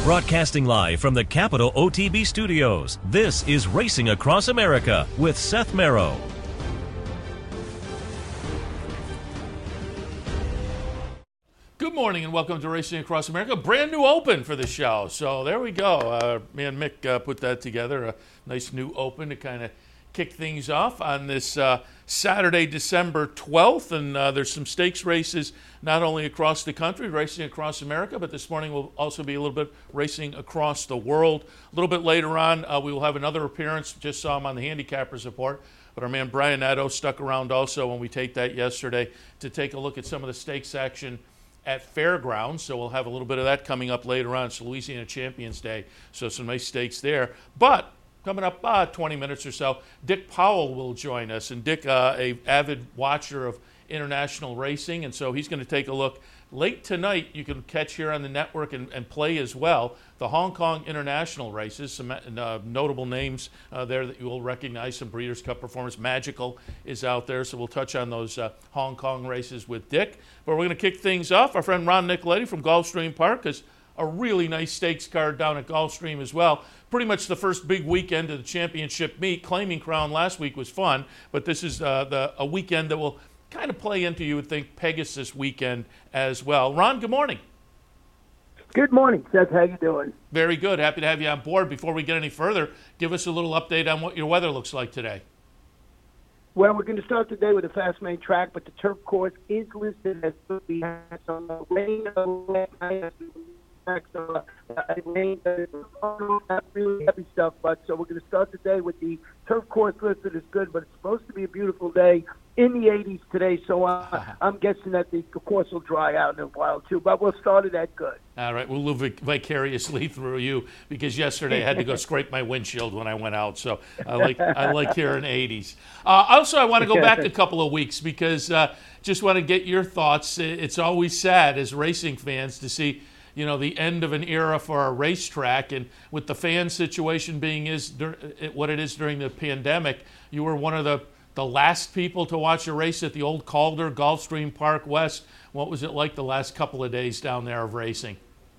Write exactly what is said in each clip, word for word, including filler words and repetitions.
Broadcasting live from the Capital O T B studios, this is Racing Across America with Seth Merrow. Good morning and welcome to Racing Across America. Brand new open for the show. So there we go. Uh, me and Mick uh, put that together. A nice new open to kind of kick things off on this uh, Saturday, December twelfth. And uh, there's some stakes races not only across the country, racing across America, but this morning will also be a little bit racing across the world. A little bit later on, uh, we will have another appearance. Just saw him on the Handicappers Report. But our man Brian Nadeau stuck around also when we taped that yesterday to take a look at some of the stakes action at Fairgrounds, so we'll have a little bit of that coming up later on. It's Louisiana Champions Day, so some nice stakes there. But coming up uh, twenty minutes or so, Dick Powell will join us, and Dick, uh, a avid watcher of international racing, and so he's going to take a look. Late tonight, you can catch here on the network and, and play as well the Hong Kong international races. Some uh, notable names uh, there that you will recognize. Some Breeders' Cup performers. Magical is out there, so we'll touch on those uh, Hong Kong races with Dick. But we're going to kick things off. Our friend Ron Nicoletti from Gulfstream Park has a really nice stakes card down at Gulfstream as well. Pretty much the first big weekend of the championship meet. Claiming Crown last week was fun, but this is uh, the a weekend that will kind of play into, you would think, Pegasus weekend as well. Ron, good morning. Good morning, Seth. How you doing? Very good. Happy to have you on board. Before we get any further, give us a little update on what your weather looks like today. Well, we're going to start today with a fast main track, but the turf course is listed as we have some rain, so uh, rain, not really heavy stuff, but so we're going to start today with the turf course listed as good, but it's supposed to be a beautiful day in the eighties today, so uh, I'm guessing that the course will dry out in a while too, but we'll start it at good. All right, we'll live vicariously through you because yesterday I had to go scrape my windshield when I went out, so I like I like here in eighties. Uh, also, I want to go back a couple of weeks because uh, just want to get your thoughts. It's always sad as racing fans to see, you know, the end of an era for our racetrack, and with the fan situation being is what it is during the pandemic, you were one of the the last people to watch a race at the old Calder, Gulfstream Park West. What was it like the last couple of days down there of racing?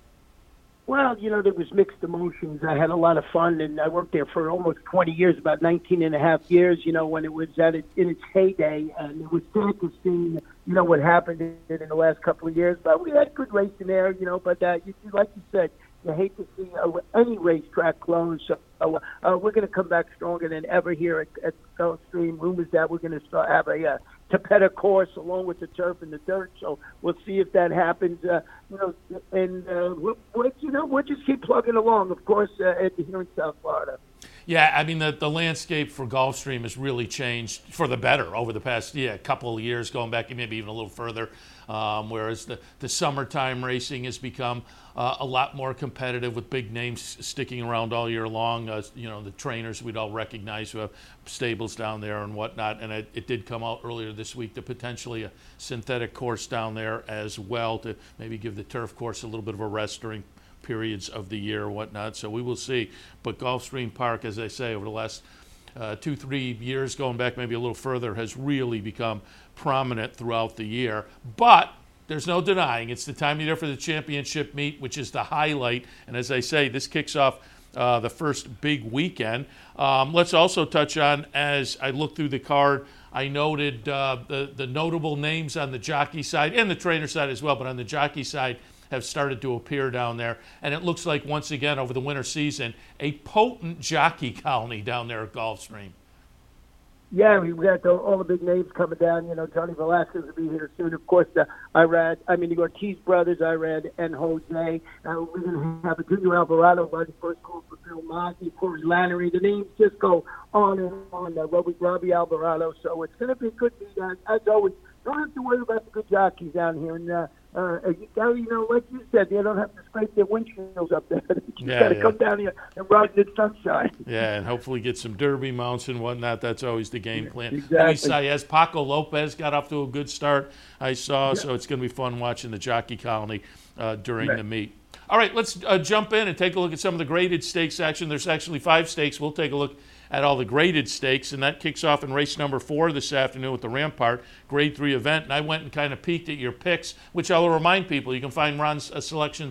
Well, you know, there was mixed emotions. I had a lot of fun, and I worked there for almost twenty years, about nineteen and a half years, you know, when it was at it, in its heyday, and it was sad to see, you know, what happened in, in the last couple of years. But we had good racing there, you know, but uh, you, like you said, you hate to see uh, any racetrack close. So uh, we're going to come back stronger than ever here at, at Gulfstream. Rumors that we're going to start have a uh, Tapeta course along with the turf and the dirt. So we'll see if that happens. Uh, you know, and uh, we'll, we'll, you know, we'll just keep plugging along. Of course, uh, at, here in South Florida. Yeah, I mean, the, the landscape for Gulfstream has really changed for the better over the past yeah, couple of years, going back maybe even a little further, um, whereas the, the summertime racing has become uh, a lot more competitive with big names sticking around all year long. Uh, you know, the trainers we'd all recognize who have stables down there and whatnot, and it, it did come out earlier this week to potentially a synthetic course down there as well to maybe give the turf course a little bit of a rest during periods of the year or whatnot, so we will see. But Gulfstream Park, as I say, over the last uh, two, three years, going back maybe a little further, has really become prominent throughout the year. But there's no denying it's the time of year for the championship meet, which is the highlight. And as I say, this kicks off uh, the first big weekend. Um, let's also touch on, as I look through the card, I noted uh, the, the notable names on the jockey side and the trainer side as well, but on the jockey side, have started to appear down there. And it looks like, once again, over the winter season, a potent jockey colony down there at Gulfstream. Yeah, we got the, all the big names coming down. You know, Johnny Velasquez will be here soon. Of course, the Irad, I mean, the Ortiz brothers, Irad and Jose. Uh, we're going to have a Junior Alvarado by the first call for Phil Mozzie, Corey Lannery. The names just go on and on. Uh, Robbie, Robbie Alvarado. So it's going to be a good meet. Uh, as always, don't have to worry about the good jockeys down here. And, uh, Uh, you know, like you said, they don't have to scrape their windshields up there. They just yeah, got to yeah. come down here and ride in the sunshine. Yeah, and hopefully get some derby mounts and whatnot. That's always the game plan. Exactly. Saez, Paco Lopez got off to a good start, I saw, yeah. so it's going to be fun watching the jockey colony uh, during right. the meet. All right, let's uh, jump in and take a look at some of the graded stakes action. There's actually five stakes. We'll take a look at all the graded stakes, and that kicks off in race number four this afternoon with the Rampart Grade three event. And I went and kind of peeked at your picks, which I will remind people, you can find Ron's uh, selections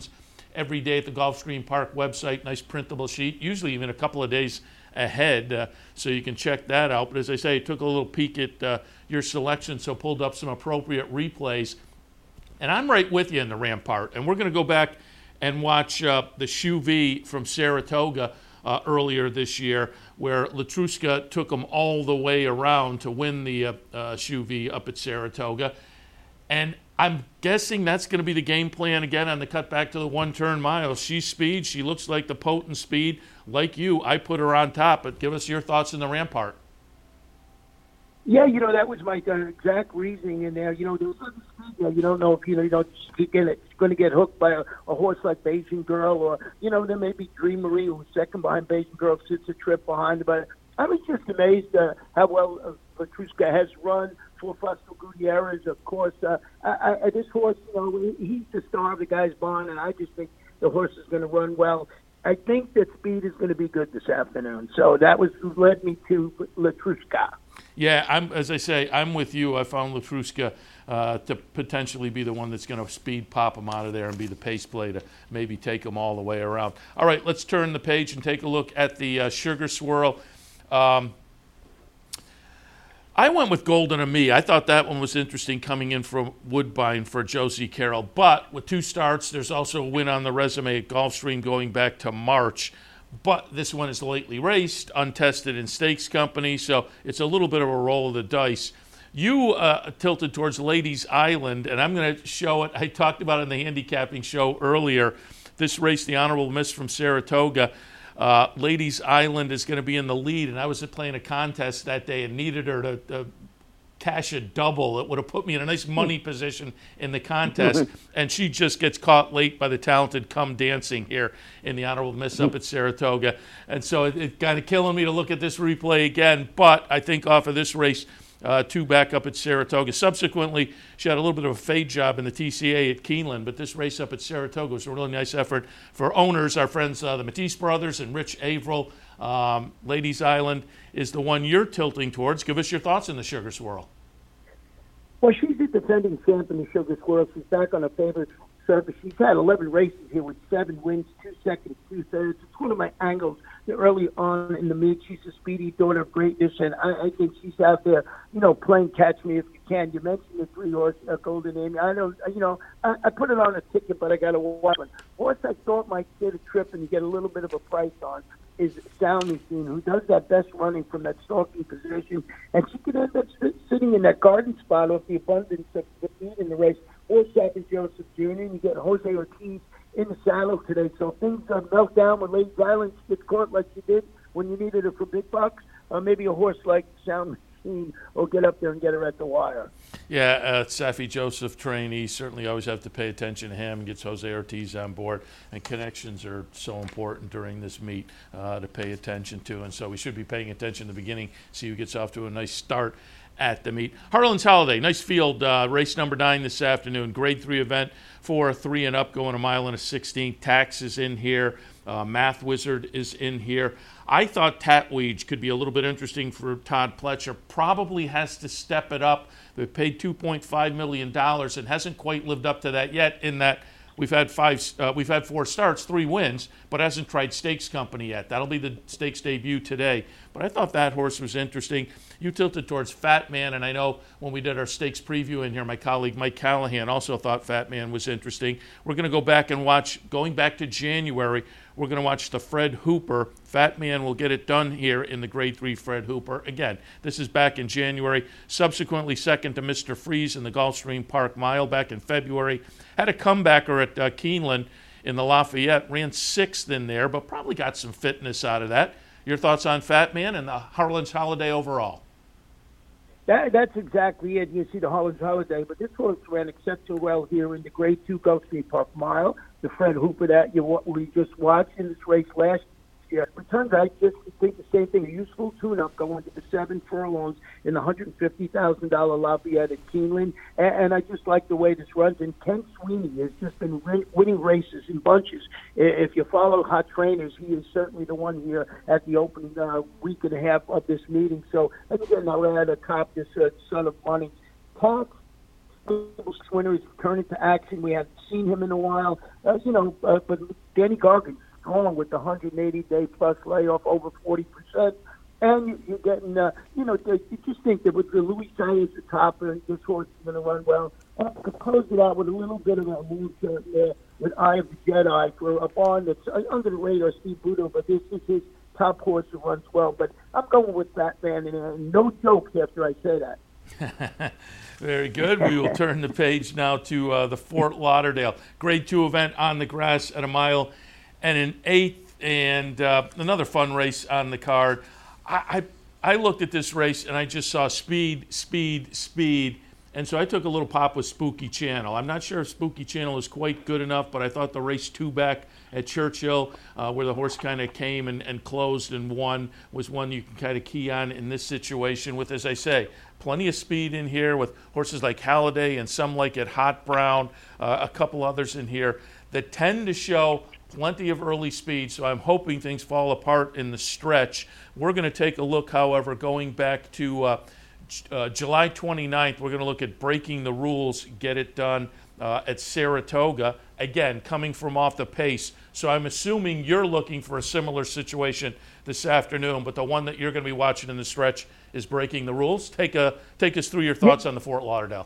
every day at the Gulfstream Park website. Nice printable sheet, usually even a couple of days ahead, uh, so you can check that out. But as I say, I took a little peek at uh, your selection, so pulled up some appropriate replays. And I'm right with you in the Rampart. And we're going to go back and watch uh, the Shoe V from Saratoga uh, earlier this year, where Latruska took them all the way around to win the uh, uh, Shoe V up at Saratoga. And I'm guessing that's going to be the game plan again on the cut back to the one-turn mile. She's speed. She looks like the potent speed. Like you, I put her on top. But give us your thoughts in the Rampart. Yeah, you know, that was my uh, exact reasoning in there. You know, there's certain speed there. You don't know if, you know, you know, she's going to get hooked by a, a horse like Beijing Girl, or, you know, there may be Dream Marie, who's second behind Beijing Girl, sits a trip behind her. But I was just amazed uh, how well uh, Latruska has run. For Fausto Gutierrez, of course. Uh, I, I, this horse, you know, he's the star of the guy's barn, and I just think the horse is going to run well. I think that speed is going to be good this afternoon. So that was led me to Latruska. Yeah, I'm, as I say, I'm with you. I found Latruska uh, to potentially be the one that's going to speed pop him out of there and be the pace play to maybe take him all the way around. All right, let's turn the page and take a look at the uh, Sugar Swirl. Um, I went with Golden and Me. I thought that one was interesting coming in from Woodbine for Josie Carroll. But with two starts, there's also a win on the resume at Gulfstream going back to March. But this one is lately raced, untested in stakes company, so it's a little bit of a roll of the dice. You uh, tilted towards Ladies Island, and I'm going to show it. I talked about it in the handicapping show earlier. This race, the Honorable Miss from Saratoga, Uh, Ladies Island is going to be in the lead, and I was playing a contest that day and needed her to, to cash a double. It would have put me in a nice money position in the contest, and she just gets caught late by the talented Come Dancing here in the Honorable Miss up at Saratoga. And so it, it kind of killing me to look at this replay again, but I think off of this race, Uh, two back up at Saratoga. Subsequently, she had a little bit of a fade job in the T C A at Keeneland, but this race up at Saratoga was a really nice effort for owners, our friends, uh, the Matisse brothers and Rich Averill. Um, Ladies Island is the one you're tilting towards. Give us your thoughts in the Sugar Swirl. Well, she's the defending champ in the Sugar Swirl. She's back on her favorite surface. She's had eleven races here with seven wins, two seconds, two thirds. It's one of my angles early on in the meet. She's a speedy daughter of greatness, and I, I think she's out there, you know, playing catch me if you can. You mentioned the three horse uh, Golden Amy. I don't, you know, I, I put it on a ticket, but I got to watch one. Horse I thought might get a trip and get a little bit of a price on is Sound Machine, who does that best running from that stalking position, and she could end up sitting in that garden spot off the abundance of defeat in the race. Or second Joseph Junior and you get Jose Ortiz in the saddle today. So things uh, melt down when Ladies Island gets caught like she did when you needed her for big bucks. Or maybe a horse like Sound Machine will get up there and get her at the wire. Yeah, uh, Safi Joseph trainee, certainly always have to pay attention to him. Gets Jose Ortiz on board, and connections are so important during this meet uh, to pay attention to. And so we should be paying attention in the beginning, see who gets off to a nice start at the meet. Harlan's Holiday, nice field, uh, race number nine this afternoon. Grade three event for three and up, going a mile and a sixteen. Tax is in here. Uh, Math Wizard is in here. I thought Tatweege could be a little bit interesting for Todd Pletcher. Probably has to step it up. They've paid two point five million dollars and hasn't quite lived up to that yet, in that we've had five, uh, we've had four starts, three wins, but hasn't tried stakes company yet. That'll be the stakes debut today. But I thought that horse was interesting. You tilted towards Fat Man, and I know when we did our stakes preview in here, my colleague Mike Callahan also thought Fat Man was interesting. We're going to go back and watch, going back to January, we're going to watch the Fred Hooper. Fat Man will get it done here in the Grade three Fred Hooper. Again, this is back in January. Subsequently second to Mister Freeze in the Gulfstream Park Mile back in February. Had a comebacker at uh, Keeneland in the Lafayette. Ran sixth in there, but probably got some fitness out of that. Your thoughts on Fat Man and the Harlan's Holiday overall? That, that's exactly it. You see the Harlan's Holiday, but this horse ran exceptionally well here in the Grade two Gulfstream Park Mile. The Fred Hooper that you we just watched in this race last year. It turns out, I just think the same thing. A useful tune-up going to the seven furlongs in the one hundred fifty thousand dollars Lafayette at Keeneland. And, and I just like the way this runs. And Ken Sweeney has just been win- winning races in bunches. If you follow Hot Trainers, he is certainly the one here at the opening uh, week and a half of this meeting. So again, I'll add atop this uh, Son of Money. Tax, winner is returning to action. We haven't seen him in a while. Uh, you know, uh, but Danny Gargan's strong with the one hundred eighty day plus layoff, over forty percent. And you, you're getting, uh, you know, you just think that with the Louis Saez at the top, uh, this horse is going to run well. And I could close it out with a little bit of a move to, uh, with Eye of the Jedi for a barn that's uh, under the radar, Steve Budo, but this is his top horse who runs well. But I'm going with Batman, and uh, no jokes after I say that. Very good. We will turn the page now to uh, the Fort Lauderdale Grade Two event on the grass at a mile and an eighth, and uh, another fun race on the card. I, I I looked at this race and I just saw speed, speed, speed, and so I took a little pop with Spooky Channel. I'm not sure if Spooky Channel is quite good enough, but I thought the race two back at Churchill, uh, where the horse kind of came and, and closed and won, was one you can kind of key on in this situation with, as I say, plenty of speed in here with horses like Halliday and some like it Hot Brown, uh, a couple others in here that tend to show plenty of early speed, so I'm hoping things fall apart in the stretch. We're going to take a look, however, going back to uh, uh, July twenty-ninth, we're going to look at breaking the rules, get it done uh, at Saratoga, again, coming from off the pace. So I'm assuming you're looking for a similar situation this afternoon, but the one that you're going to be watching in the stretch is breaking the rules. Take a take us through your thoughts on the Fort Lauderdale.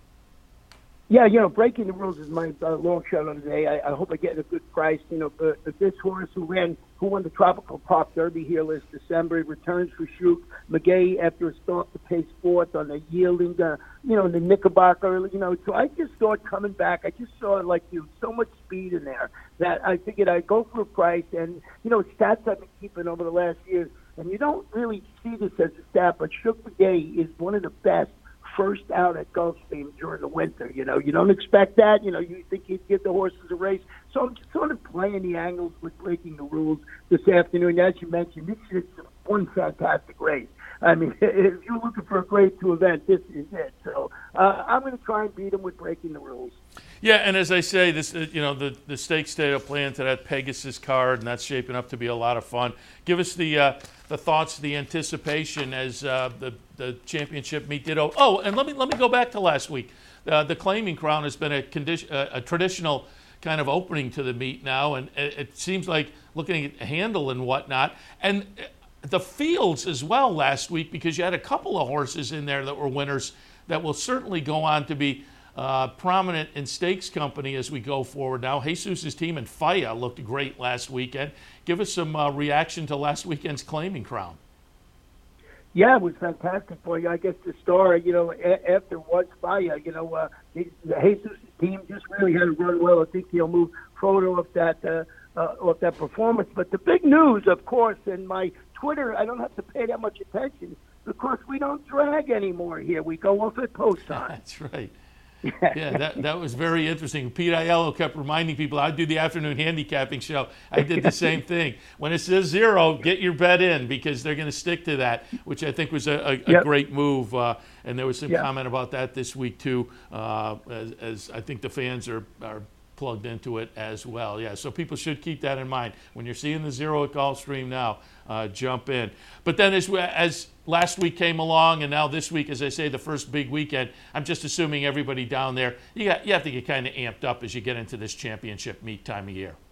Yeah, you know, breaking the rules is my uh, long shot on today. I, I hope I get a good price. You know, but, but this horse who ran, who won the Tropical Park Derby here last December, he returns for Shoot McGay after a start to pace fourth on a yielding, uh, you know, in the Knickerbocker. You know, so I just thought coming back, I just saw like you so much speed in there that I figured I'd go for a price. And you know, stats I've been keeping over the last years, and you don't really see this as a stat, but Shoot McGay is one of the best first out at Gulfstream during the winter. You know, you don't expect that. You know, you think he'd give the horses a race. So I'm just sort of playing the angles with breaking the rules this afternoon. As you mentioned, this is one fantastic race. I mean, if you're looking for a grade two event, this is it. So uh, I'm going to try and beat him with breaking the rules. Yeah, and as I say, this uh, you know the the stakes data plan to that Pegasus card, and that's shaping up to be a lot of fun. Give us the uh, the thoughts, the anticipation as uh, the the championship meet did. Oh, and let me let me go back to last week. Uh, the Claiming Crown has been a condition, a, a traditional kind of opening to the meet now, and it, it seems like looking at handle and whatnot, and the fields as well last week, because you had a couple of horses in there that were winners that will certainly go on to be Uh, prominent in stakes company as we go forward now. Jesus' team and Faya looked great last weekend. Give us some uh, reaction to last weekend's Claiming Crown. Yeah, it was fantastic for you. I guess the star, you know, a- after was Faya, you know, uh, Jesus' team just really had to run well. I think he'll move forward off that, uh, uh, off that performance. But the big news, of course, in my Twitter, I don't have to pay that much attention because we don't drag anymore here. We go off at post time. That's right. Yeah, that that was very interesting. Pete Aiello kept reminding people, I do the afternoon handicapping show. I did the same thing. When it says zero, get your bet in because they're going to stick to that, which I think was a, a, a yep. great move. Uh, and there was some yep. comment about that this week, too, uh, as, as I think the fans are, are plugged into it as well. Yeah, so people should keep that in mind. When you're seeing the zero at Gulfstream now, uh, jump in. But then as, as last week came along, and now this week, as I say, the first big weekend, I'm just assuming everybody down there, you, got, you have to get kind of amped up as you get into this championship meet time of year.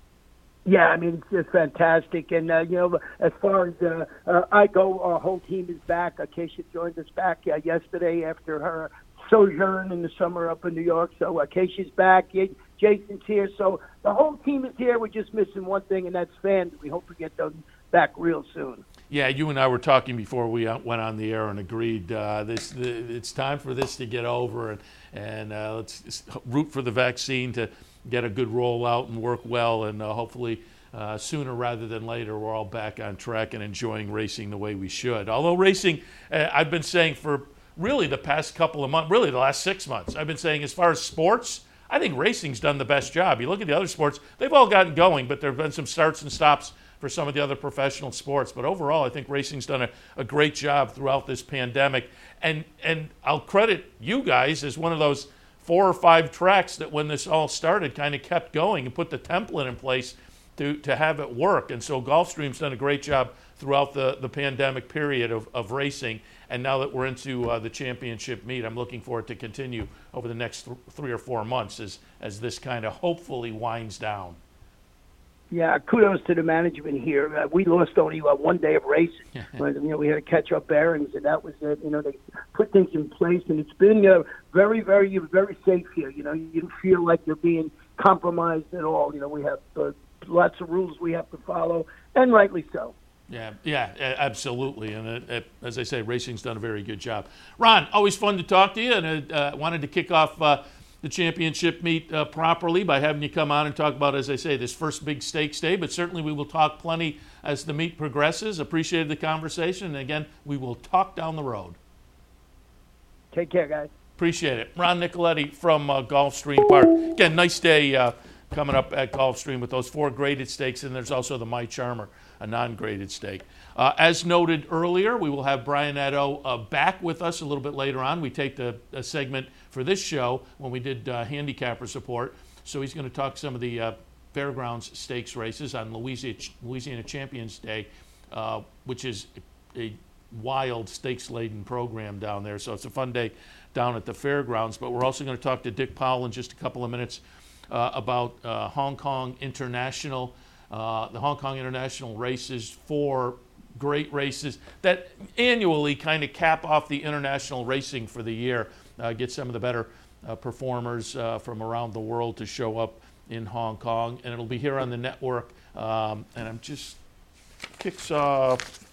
Yeah, I mean, it's just fantastic. And, uh, you know, as far as uh, uh, I go, our whole team is back. Acacia joined us back uh, yesterday after her sojourn in the summer up in New York. So Acacia's back. Jason's here. So the whole team is here. We're just missing one thing, and that's fans. We hope to get them back real soon. Yeah, you and I were talking before we went on the air and agreed uh, this the, it's time for this to get over, and, and uh, let's root for the vaccine to get a good rollout and work well, and uh, hopefully uh, sooner rather than later we're all back on track and enjoying racing the way we should. Although racing, uh, I've been saying for really the past couple of months, really the last six months, I've been saying as far as sports, I think racing's done the best job. You look at the other sports, they've all gotten going, but there have been some starts and stops for some of the other professional sports. But overall, I think racing's done a, a great job throughout this pandemic. And and I'll credit you guys as one of those four or five tracks that when this all started kind of kept going and put the template in place to, to have it work. And so Gulfstream's done a great job throughout the, the pandemic period of, of racing. And now that we're into uh, the championship meet, I'm looking for it to continue over the next th- three or four months as, as this kind of hopefully winds down. Yeah, kudos to the management here. Uh, we lost only uh, one day of racing. But, you know, we had to catch our bearings, and that was it. You know, they put things in place, and it's been uh, very, very, very safe here. You know, you don't feel like you're being compromised at all. You know, we have uh, lots of rules we have to follow, and rightly so. Yeah, yeah, absolutely. And it, it, as I say, racing's done a very good job. Ron, always fun to talk to you, and I uh, wanted to kick off uh, the championship meet uh, properly by having you come on and talk about, as I say, this first big stakes day. But certainly we will talk plenty as the meet progresses. Appreciated the conversation. And again, we will talk down the road. Take care, guys. Appreciate it. Ron Nicoletti from uh, Gulfstream Park. Again, nice day uh, coming up at Gulfstream with those four graded stakes. And there's also the My Charmer, a non-graded stake. Uh, as noted earlier, we will have Brian Nadeau uh, back with us a little bit later on. We taped a, a segment for this show when we did uh, handicapper support. So he's going to talk some of the uh, Fairgrounds Stakes races on Louisiana, Louisiana Champions Day, uh, which is a wild stakes-laden program down there. So it's a fun day down at the Fairgrounds. But we're also going to talk to Dick Powell in just a couple of minutes uh, about uh, Hong Kong International. Uh, the Hong Kong International races, four great races that annually kind of cap off the international racing for the year, uh, get some of the better uh, performers uh, from around the world to show up in Hong Kong. And it'll be here on the network. Um, and I'm just, kicks off,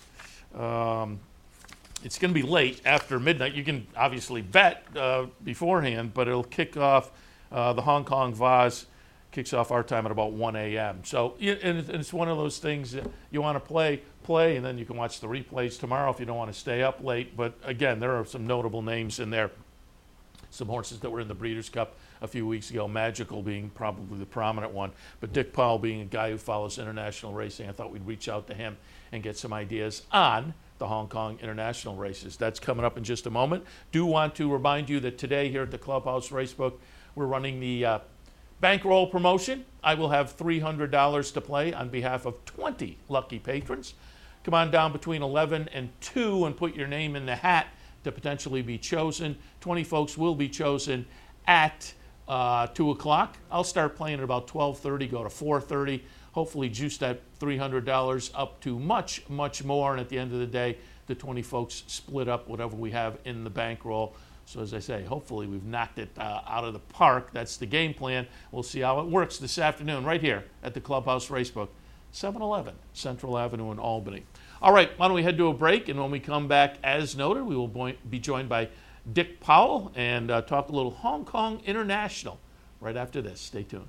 um, it's going to be late after midnight. You can obviously bet uh, beforehand, but it'll kick off uh, the Hong Kong Vase. Kicks off our time at about one a.m. So and it's one of those things that you want to play, play, and then you can watch the replays tomorrow if you don't want to stay up late. But again, there are some notable names in there. Some horses that were in the Breeders' Cup a few weeks ago, Magical being probably the prominent one. But Dick Powell being a guy who follows international racing, I thought we'd reach out to him and get some ideas on the Hong Kong International races. That's coming up in just a moment. Do want to remind you that today here at the Clubhouse Racebook, we're running the uh, bankroll promotion. I will have three hundred dollars to play on behalf of twenty lucky patrons. Come on down between eleven and two and put your name in the hat to potentially be chosen. twenty folks will be chosen at uh, two o'clock. I'll start playing at about twelve thirty, go to four thirty. Hopefully juice that three hundred dollars up to much, much more. And at the end of the day, the twenty folks split up whatever we have in the bankroll. So as I say, hopefully we've knocked it uh, out of the park. That's the game plan. We'll see how it works this afternoon right here at the Clubhouse Racebook, seven eleven Central Avenue in Albany. All right, why don't we head to a break, and when we come back, as noted, we will be joined by Dick Powell and uh, talk a little Hong Kong International right after this. Stay tuned.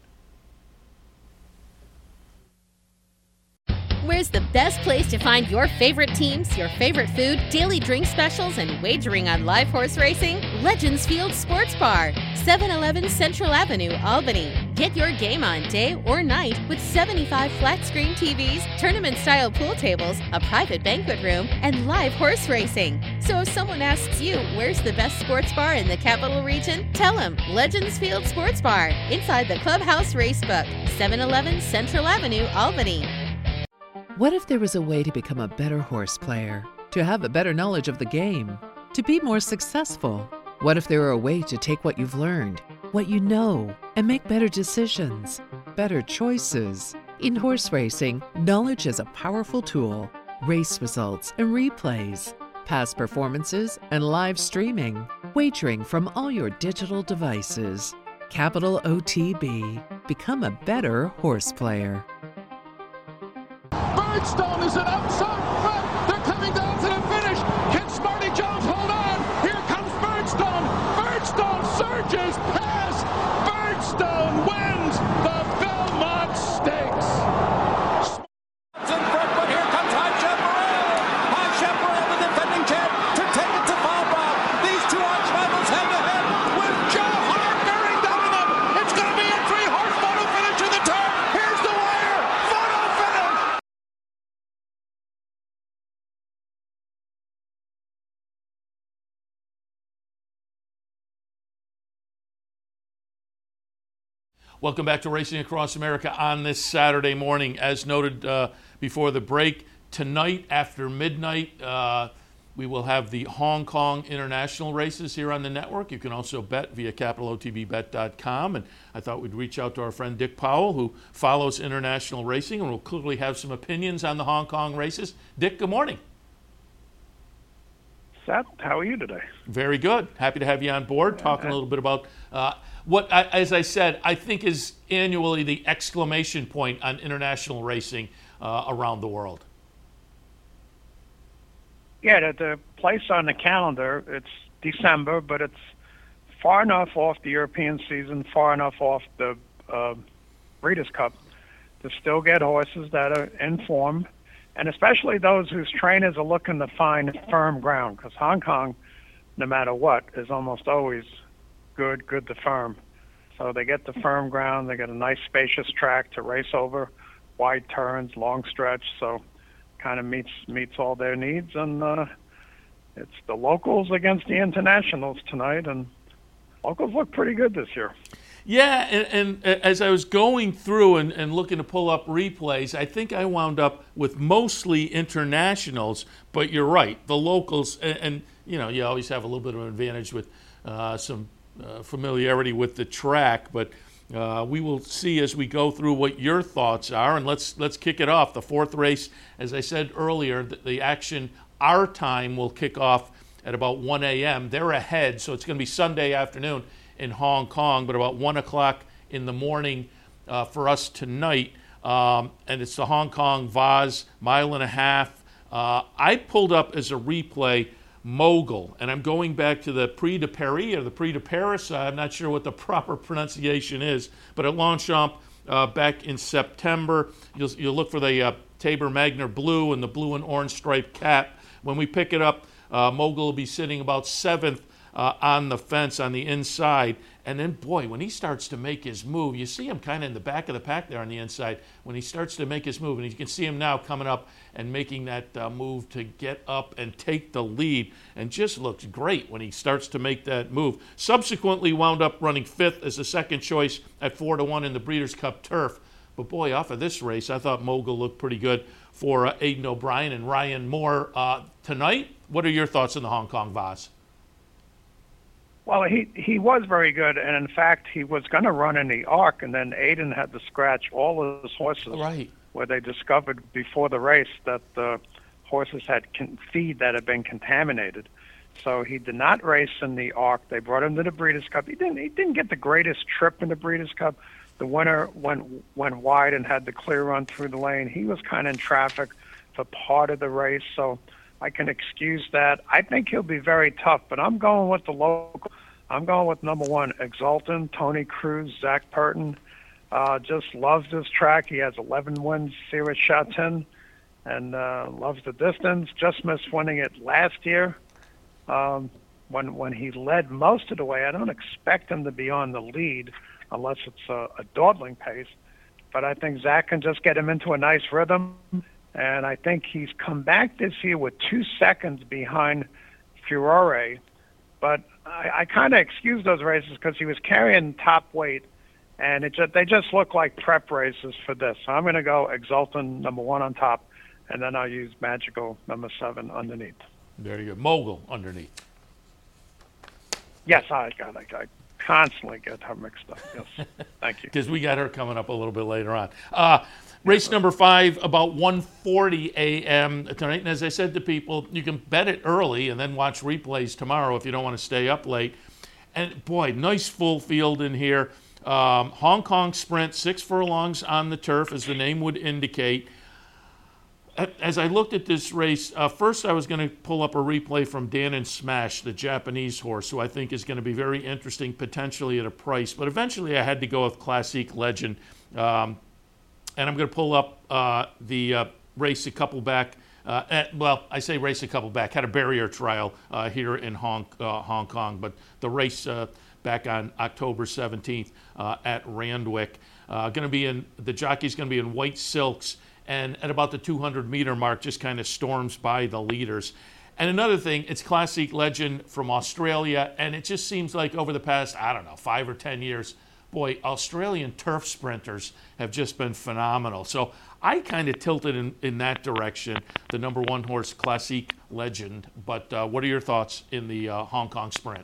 Where's the best place to find your favorite teams, your favorite food, daily drink specials, and wagering on live horse racing? Legends Field Sports Bar, seven eleven Central Avenue, Albany. Get your game on day or night with seventy-five flat-screen T Vs, tournament-style pool tables, a private banquet room, and live horse racing. So if someone asks you, where's the best sports bar in the capital region? Tell them Legends Field Sports Bar, inside the Clubhouse Racebook, seven eleven Central Avenue, Albany. What if there was a way to become a better horse player, to have a better knowledge of the game, to be more successful? What if there were a way to take what you've learned, what you know, and make better decisions, better choices? In horse racing, knowledge is a powerful tool. Race results and replays, past performances and live streaming, wagering from all your digital devices. Capital O T B. Become a better horse player. Birdstone is an outside front. They're coming down to the finish. Can Smarty Jones hold on? Here comes Birdstone. Birdstone surges past. Birdstone wins the Belmont Stakes. It's in front, but here comes High Chaparral. High Chaparral, the defending champ, to take it to Bob. These two arch rivals head to head with Joe Hart bearing down on them. It's going to be a three-horse photo finish in the turn. Here's the wire. Photo finish. Welcome back to Racing Across America on this Saturday morning. As noted uh, before the break, tonight after midnight, uh, we We will have the Hong Kong international races here on the network. You can also bet via capital O T B bet dot com. And I thought we'd reach out to our friend Dick Powell, who follows international racing and will clearly have some opinions on the Hong Kong races. Dick, good morning. Seth, how are you today? Very good. Happy to have you on board, talking a little bit about uh, what, I, as I said, I think is annually the exclamation point on international racing uh, around the world. Yeah, the, the place on the calendar, it's December, but it's far enough off the European season, far enough off the uh, Breeders' Cup to still get horses that are in form, and especially those whose trainers are looking to find firm ground, because Hong Kong, no matter what, is almost always good, good to firm. So they get the firm ground, they get a nice spacious track to race over, wide turns, long stretch, so kind of meets meets all their needs. And uh, it's the locals against the internationals tonight, and locals look pretty good this year. Yeah, and, and as I was going through and, and looking to pull up replays, I think I wound up with mostly internationals, but you're right, the locals, and, and you know, you always have a little bit of an advantage with uh, some uh, familiarity with the track, but uh, we will see as we go through what your thoughts are, and let's let's kick it off. The fourth race, as I said earlier, the, the action, our time, will kick off at about one a.m. They're ahead, so it's going to be Sunday afternoon in Hong Kong, but about one o'clock in the morning uh, for us tonight. Um, and it's the Hong Kong Vase, mile and a half. Uh, I pulled up as a replay Mogul, and I'm going back to the Prix de Paris or the Prix de Paris. Uh, I'm not sure what the proper pronunciation is, but at Longchamp uh, back in September. You'll, you'll look for the uh, Tabor Magner Blue and the blue and orange striped cap. When we pick it up, uh, Mogul will be sitting about seventh Uh, on the fence on the inside. And then, boy, when he starts to make his move, you see him kind of in the back of the pack there on the inside. When he starts to make his move, and you can see him now coming up and making that uh, move to get up and take the lead, and just looks great when he starts to make that move. Subsequently wound up running fifth as the second choice at four to one in the Breeders' Cup Turf. But, boy, off of this race, I thought Mogul looked pretty good for uh, Aidan O'Brien and Ryan Moore uh, tonight. What are your thoughts on the Hong Kong Vase? Well, he he was very good, and in fact, he was going to run in the Arc, and then Aidan had to scratch all of his horses, right, where they discovered before the race that the horses had con- feed that had been contaminated. So he did not race in the Arc. They brought him to the Breeders' Cup. He didn't he didn't get the greatest trip in the Breeders' Cup. The winner went went wide and had the clear run through the lane. He was kind of in traffic for part of the race, so I can excuse that. I think he'll be very tough, but I'm going with the local. I'm going with number one, Exultant, Tony Cruz, Zach Purton. Uh, just loves this track. He has eleven wins, Sirius Chatin, and uh, loves the distance. Just missed winning it last year um, when when he led most of the way. I don't expect him to be on the lead unless it's a, a dawdling pace, but I think Zach can just get him into a nice rhythm. And I think he's come back this year with two seconds behind Furore. But I, I kind of excuse those races because he was carrying top weight, and it just, they just look like prep races for this. So I'm going to go Exultant, number one on top, and then I'll use Magical, number seven, underneath. There you go. Mogul underneath. Yes, I got it. I constantly get her mixed up. Yes, thank you. Because we got her coming up a little bit later on. Uh, Race number five, about one forty a.m. tonight. And as I said to people, you can bet it early and then watch replays tomorrow if you don't want to stay up late. And, boy, nice full field in here. Um, Hong Kong Sprint, six furlongs on the turf, as the name would indicate. As I looked at this race, uh, first I was going to pull up a replay from Dan and Smash, the Japanese horse, who I think is going to be very interesting, potentially at a price. But eventually I had to go with Classique Legend. Um, And I'm going to pull up uh, the uh, race a couple back. Uh, at, well, I say race a couple back. Had a barrier trial uh, here in Hong uh, Hong Kong, but the race uh, back on October seventeenth uh, at Randwick. Uh, going to be in the jockey's going to be in white silks, and at about the two hundred meter mark, just kind of storms by the leaders. And another thing, it's Classique Legend from Australia, and it just seems like over the past I don't know five or ten years, boy, Australian turf sprinters have just been phenomenal. So I kind of tilted in, in that direction, the number one horse, Classique Legend. But uh, what are your thoughts in the uh, Hong Kong Sprint?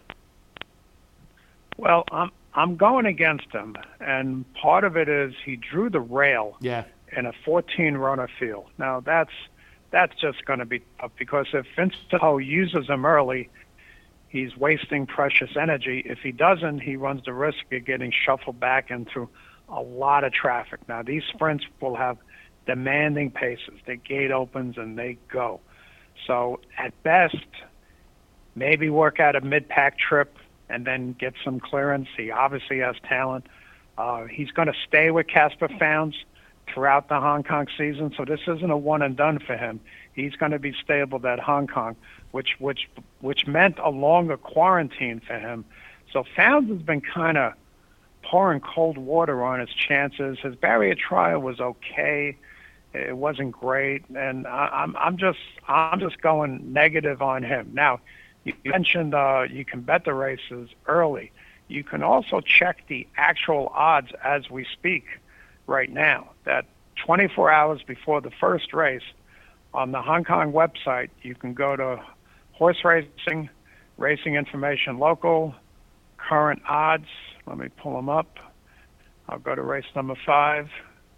Well, I'm I'm going against him, and part of it is he drew the rail yeah. in a fourteen-runner field. Now that's that's just going to be tough because if Vincent Ho uses him early, he's wasting precious energy. If he doesn't, he runs the risk of getting shuffled back into a lot of traffic. Now these sprints will have demanding paces. The gate opens and they go. So at best, maybe work out a mid-pack trip and then get some clearance. He obviously has talent. Uh, he's going to stay with Casper Founds throughout the Hong Kong season, so this isn't a one and done for him. He's going to be stable at Hong Kong, which which which meant a longer quarantine for him. So Founds has been kind of pouring cold water on his chances. His barrier trial was okay. It wasn't great, and I, I'm I'm just I'm just going negative on him. Now, you mentioned uh, you can bet the races early. You can also check the actual odds as we speak right now. That twenty-four hours before the first race, on the Hong Kong website, you can go to horse racing, racing information local, current odds. Let me pull them up. I'll go to race number five.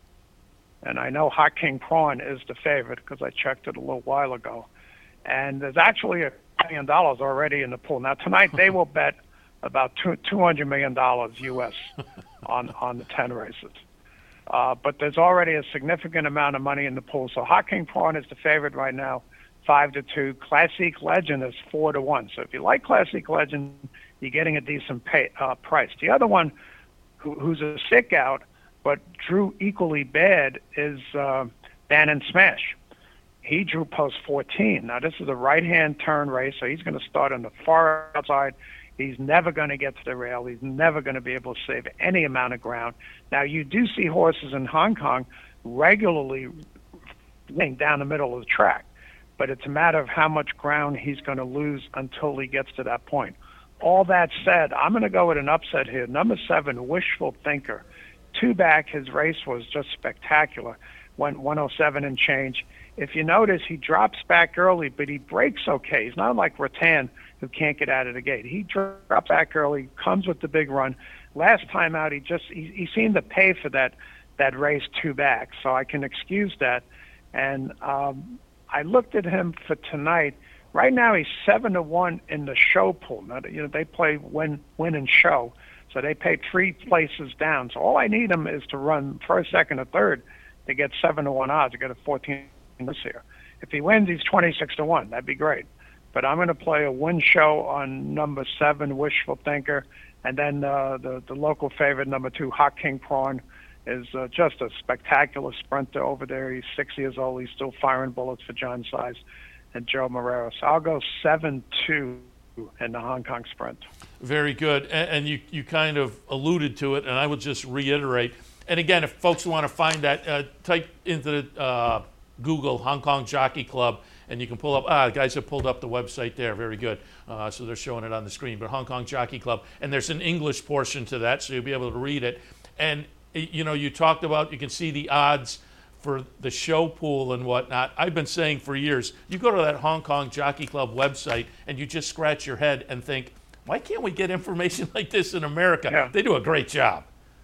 And I know Hot King Prawn is the favorite because I checked it a little while ago. And there's actually a million dollars already in the pool. Now, tonight they will bet about two, $200 million U S on, on the ten races. Uh, but there's already a significant amount of money in the pool. So Hot King Prawn is the favorite right now, five to two. Classique Legend is four to one. So if you like Classique Legend, you're getting a decent pay, uh, price. The other one, who, who's a stick out, but drew equally bad, is uh, Bannon Smash. He drew post fourteen. Now, this is a right-hand turn race, so he's going to start on the far outside. He's never going to get to the rail. He's never going to be able to save any amount of ground. Now, you do see horses in Hong Kong regularly laying down the middle of the track, but it's a matter of how much ground he's going to lose until he gets to that point. All that said, I'm going to go with an upset here. Number seven, Wishful Thinker. Two back, his race was just spectacular. Went one oh seven and change. If you notice, he drops back early, but he breaks okay. He's not like Rattan, who can't get out of the gate. He drops back early, comes with the big run. Last time out, he just he, he seemed to pay for that that race two back, so I can excuse that. And um, I looked at him for tonight. Right now, he's seven to one in the show pool. Now, you know, they play win, win and show. So they pay three places down. So all I need him is to run first, second, or third to get seven to one odds. I got a fourteen this year. If he wins, he's twenty-six to one. That'd be great. But I'm going to play a win show on number seven, Wishful Thinker, and then uh, the the local favorite, number two, Hot King Prawn, is uh, just a spectacular sprinter over there. He's six years old. He's still firing bullets for John Size and Joe Moreira. So I'll go seven two in the Hong Kong Sprint. Very good. And, and you, you kind of alluded to it, and I would just reiterate. And again, if folks want to find that, uh, type into the, uh, Google Hong Kong Jockey Club, and you can pull up, ah, the guys have pulled up the website there. Very good. Uh, so they're showing it on the screen. But Hong Kong Jockey Club, and there's an English portion to that, so you'll be able to read it. And, you know, you talked about, you can see the odds for the show pool and whatnot. I've been saying for years, you go to that Hong Kong Jockey Club website and you just scratch your head and think, why can't we get information like this in America? Yeah. They do a great job.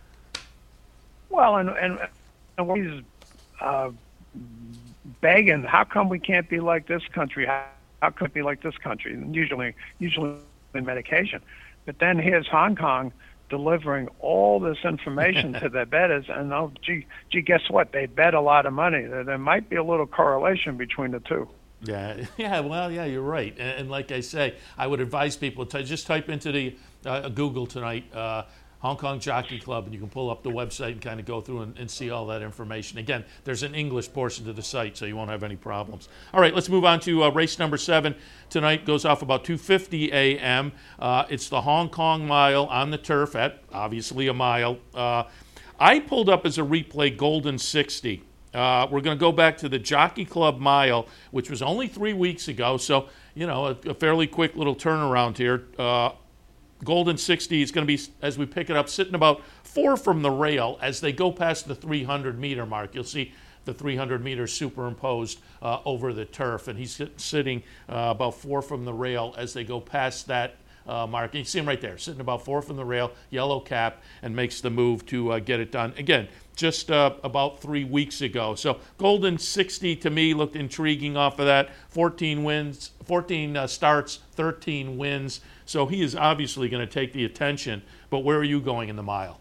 Well, and and, and he's uh, begging, how come we can't be like this country? How, how could it be like this country? And usually, usually in medication. But then here's Hong Kong delivering all this information to their bettors, and oh, gee, gee, guess what? They bet a lot of money. There, there might be a little correlation between the two. Yeah, yeah, well, yeah, you're right. And, and like I say, I would advise people to just type into the uh, Google tonight, uh, Hong Kong Jockey Club, and you can pull up the website and kind of go through and, and see all that information. Again, there's an English portion to the site, so you won't have any problems. All right, let's move on to uh, race number seven. Tonight goes off about two fifty a.m. Uh, it's the Hong Kong Mile on the turf at, obviously, a mile. Uh, I pulled up as a replay Golden sixty. Uh, we're going to go back to the Jockey Club Mile, which was only three weeks ago, so, you know, a, a fairly quick little turnaround here. Uh, Golden sixty is going to be, as we pick it up, sitting about four from the rail. As they go past the three hundred meter mark, you'll see the three hundred meters superimposed uh, over the turf, and he's sit- sitting uh, about four from the rail as they go past that uh, mark. And you see him right there, sitting about four from the rail, yellow cap, and makes the move to uh, get it done. Again, just uh, about three weeks ago. So Golden sixty to me looked intriguing off of that. fourteen wins, fourteen uh, starts, thirteen wins. So he is obviously going to take the attention. But where are you going in the mile?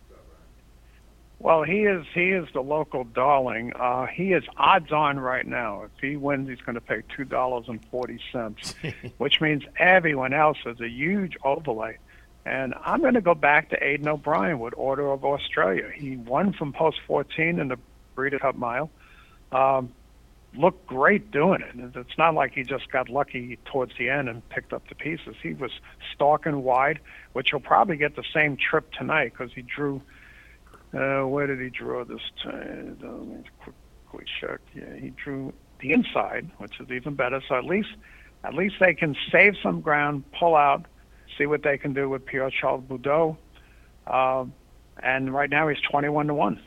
Well, he is he is the local darling. Uh, he is odds on right now. If he wins, he's going to pay two dollars and forty cents, which means everyone else is a huge overlay. And I'm going to go back to Aidan O'Brien with Order of Australia. He won from post fourteen in the Breeders' Cup Mile. Um, looked great doing it. It's not like he just got lucky towards the end and picked up the pieces. He was stalking wide, which he'll probably get the same trip tonight because he drew. Uh, where did he draw this time? Uh, let me quickly check. Yeah, he drew the inside, which is even better. So at least, at least they can save some ground, pull out, see what they can do with Pierre Charles Boudot. Uh, and right now he's twenty-one to one.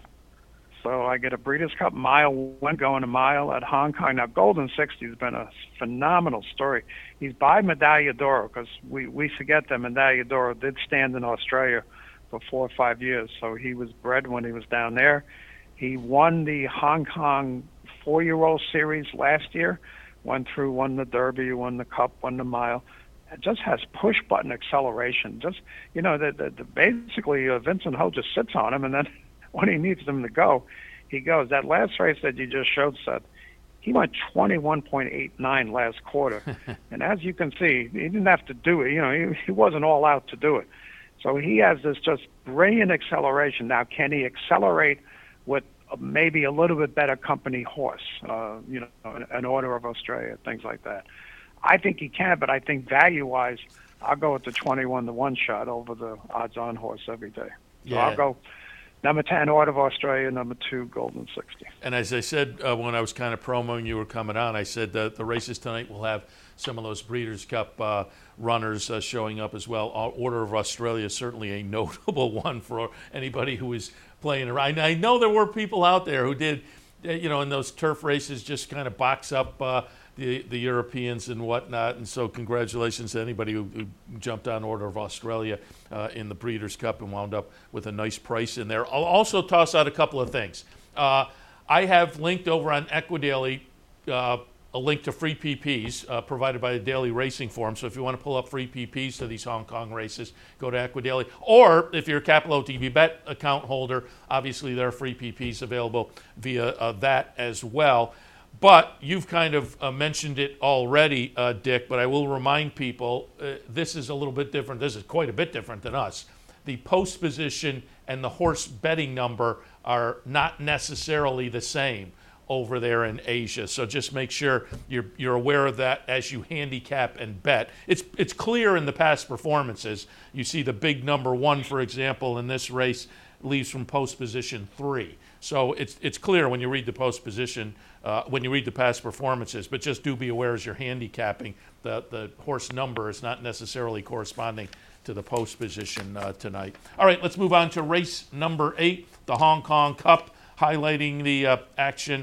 So I get a Breeders' Cup mile one going a mile at Hong Kong. Now Golden sixty has been a phenomenal story. He's by Medaglia d'Oro because we we forget that Medaglia d'Oro did stand in Australia for four or five years. So he was bred when he was down there. He won the Hong Kong four-year-old series last year, went through, won the Derby, won the Cup, won the mile. It just has push-button acceleration. Just, you know, the, the, the basically uh, Vincent Ho just sits on him, and then when he needs him to go, he goes. That last race that you just showed, Seth, he went twenty-one point eight nine last quarter. And as you can see, he didn't have to do it. You know, he, he wasn't all out to do it. So he has this just brilliant acceleration. Now, can he accelerate with maybe a little bit better company horse, uh, you know, an, an Order of Australia, things like that? I think he can, but I think value-wise, I'll go with the twenty-one to one shot over the odds-on horse every day. So Yeah. I'll go number ten, Order of Australia, number two, Golden sixty. And as I said uh, when I was kind of promoting you were coming on, I said that the races tonight will have some of those Breeders' Cup uh, runners uh, showing up as well. Order of Australia is certainly a notable one for anybody who is playing around. I know there were people out there who did, you know, in those turf races just kind of box up uh, the, the Europeans and whatnot. And so congratulations to anybody who, who jumped on Order of Australia uh, in the Breeders' Cup and wound up with a nice price in there. I'll also toss out a couple of things. Uh, I have linked over on Equidaily uh, a link to free P Ps uh, provided by the Daily Racing Forum. So if you want to pull up free P Ps to these Hong Kong races, go to Equidaily. Or if you're a Capital O T B Bet account holder, obviously there are free P Ps available via uh, that as well. But you've kind of uh, mentioned it already, uh, Dick, but I will remind people uh, this is a little bit different. This is quite a bit different than us. The post position and the horse betting number are not necessarily the same over there in Asia. So just make sure you're you're aware of that as you handicap and bet. It's it's clear in the past performances. You see the big number one, for example, in this race leaves from post position three. So it's it's clear when you read the post position, uh, when you read the past performances, but just do be aware as you're handicapping, the, the horse number is not necessarily corresponding to the post position uh, tonight. All right, let's move on to race number eight, the Hong Kong Cup, highlighting the uh, action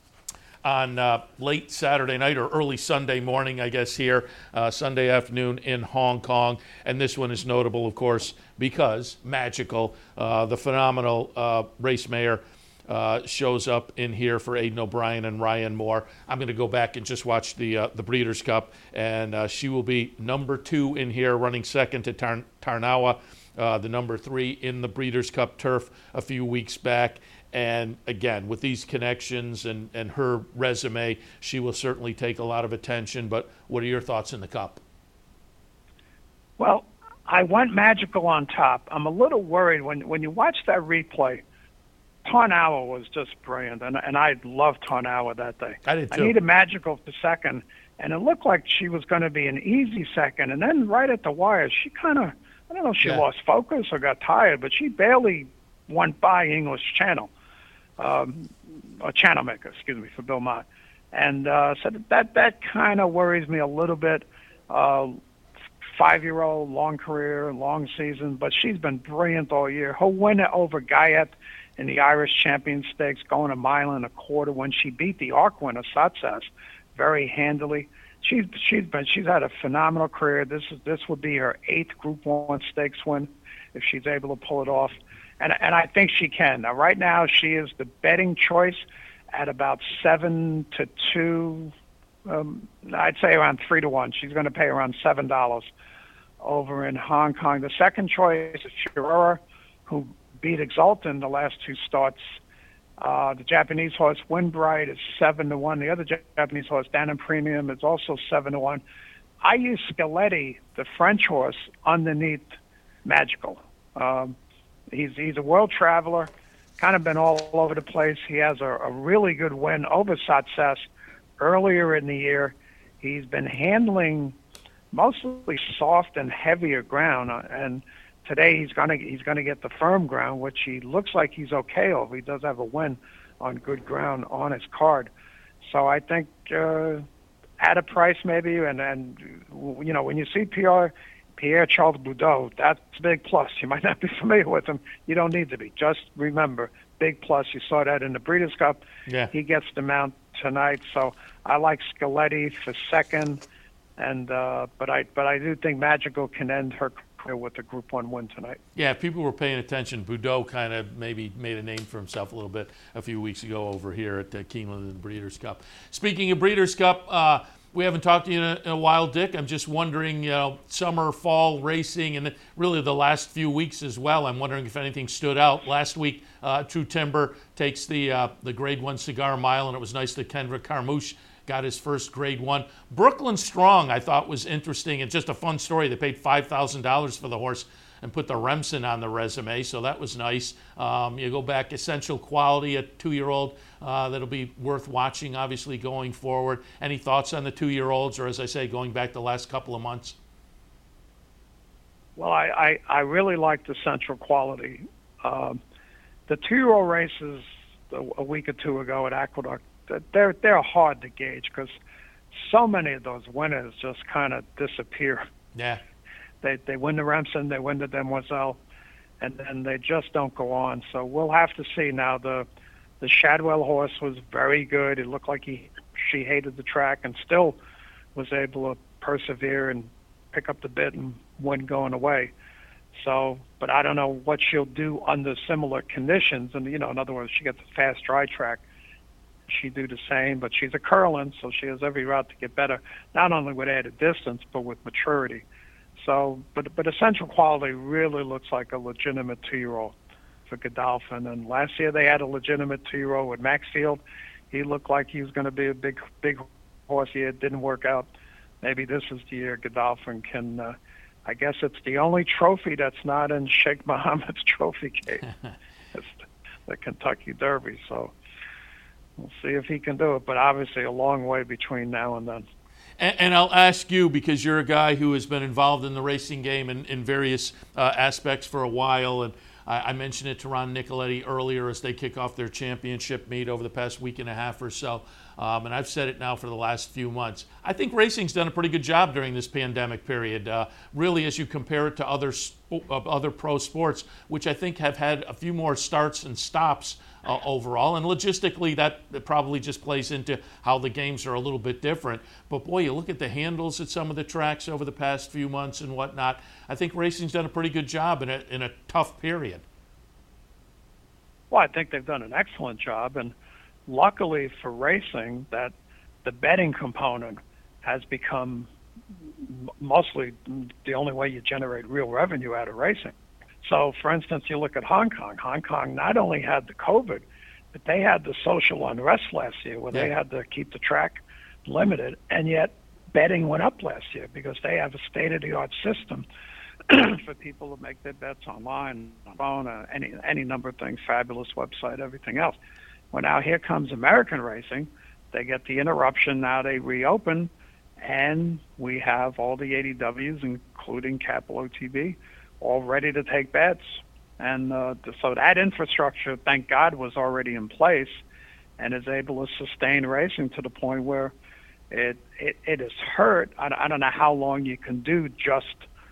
on uh, late Saturday night or early Sunday morning, I guess, here, uh, Sunday afternoon in Hong Kong. And this one is notable, of course, because Magical, uh, the phenomenal uh, race mayor, uh, shows up in here for Aidan O'Brien and Ryan Moore. I'm going to go back and just watch the uh, the Breeders' Cup, and uh, she will be number two in here, running second to Tar- Tarnawa, uh, the number three in the Breeders' Cup turf a few weeks back. And again, with these connections and, and her resume, she will certainly take a lot of attention. But what are your thoughts in the Cup? Well, I went Magical on top. I'm a little worried when when you watch that replay. Tarnawa was just brilliant, and and I loved Tarnawa that day. I did too. I needed Magical for second, and it looked like she was going to be an easy second. And then right at the wire, she kind of, I don't know if she Yeah. lost focus or got tired, but she barely went by English Channel. Um, or Channel Maker, excuse me, for Bill Mott. And uh, so that that kind of worries me a little bit. Uh, five-year-old, long career, long season, but she's been brilliant all year. Her win over Guyette in the Irish Champion Stakes, going a mile and a quarter when she beat the Arc winner, Satsas, very handily. She's she's been she's had a phenomenal career. This is this would be her eighth Group One Stakes win if she's able to pull it off, and and I think she can. Now, right now, she is the betting choice at about seven to two. Um, I'd say around three to one. She's going to pay around seven dollars over in Hong Kong. The second choice is Chirora, who beat Exultan the last two starts. Uh, the Japanese horse Windbright is seven to one. The other Japanese horse, Dannon Premium, is also seven to one. I use Scaletti, the French horse, underneath Magical. Um, he's he's a world traveler, kind of been all over the place. He has a, a really good win over Satsas earlier in the year. He's been handling mostly soft and heavier ground, uh, and today he's gonna he's gonna get the firm ground, which he looks like he's okay over. He does have a win on good ground on his card, so I think uh, at a price maybe, and and you know when you see Pierre Pierre Charles Boudot, that's a big plus. You might not be familiar with him. You don't need to be. Just remember, big plus. You saw that in the Breeders' Cup. Yeah. He gets the mount tonight, so I like Scaletti for second, and uh, but I but I do think Magical can end her career with a Group One win tonight. Yeah, if people were paying attention, Boudot kind of maybe made a name for himself a little bit a few weeks ago over here at uh, Keeneland in the Breeders' Cup. Speaking of Breeders' Cup, uh, we haven't talked to you in a, in a while, Dick. I'm just wondering, you know, summer, fall racing, and really the last few weeks as well. I'm wondering if anything stood out. Last week, uh, True Timber takes the uh, the Grade One Cigar Mile, and it was nice that Kendrick Carmouche got his first Grade One. Brooklyn Strong, I thought, was interesting and just a fun story. They paid five thousand dollars for the horse and put the Remsen on the resume, so that was nice. Um, you go back, Essential Quality, a two-year-old uh, that'll be worth watching, obviously, going forward. Any thoughts on the two-year-olds, or as I say, going back the last couple of months? Well, I, I, I really like the Essential Quality. Um, the two-year-old races a, a week or two ago at Aqueduct, they're, they're hard to gauge because so many of those winners just kind of disappear. Yeah. They they win the Remsen, they win the Demoiselle, and then they just don't go on. So we'll have to see now. The the Shadwell horse was very good. It looked like he she hated the track and still was able to persevere and pick up the bit and win going away. So, but I don't know what she'll do under similar conditions. And you know, in other words, she gets a fast dry track. She do the same, but she's a Curlin, so she has every route to get better, not only with added distance, but with maturity. So, but but Essential Quality really looks like a legitimate two-year-old for Godolphin. And last year they had a legitimate two-year-old with Maxfield. He looked like he was going to be a big big horse. He it didn't work out. Maybe this is the year Godolphin can. Uh, I guess it's the only trophy that's not in Sheikh Mohammed's trophy case. It's the Kentucky Derby. So we'll see if he can do it. But obviously a long way between now and then. And, and I'll ask you, because you're a guy who has been involved in the racing game in, in various uh, aspects for a while, and I, I mentioned it to Ron Nicoletti earlier as they kick off their championship meet over the past week and a half or so, um, and I've said it now for the last few months. I think racing's done a pretty good job during this pandemic period, uh, really as you compare it to other, sp- uh, other pro sports, which I think have had a few more starts and stops Uh, overall, and logistically that probably just plays into how the games are a little bit different. But boy, you look at the handles at some of the tracks over the past few months and whatnot. I think racing's done a pretty good job in a in a tough period. Well, I think they've done an excellent job, and luckily for racing, that the betting component has become mostly the only way you generate real revenue out of racing. So, for instance, you look at Hong Kong. Hong Kong not only had the COVID, but they had the social unrest last year where yeah. they had to keep the track limited, and yet betting went up last year because they have a state-of-the-art system for people to make their bets online, on phone, uh, any, any number of things, fabulous website, everything else. Well, now here comes American racing. They get the interruption. Now they reopen, and we have all the A D Ws, including Capital O T B, all ready to take bets. And uh, so that infrastructure, thank God, was already in place and is able to sustain racing to the point where it it, it has hurt. I, I don't know how long you can do just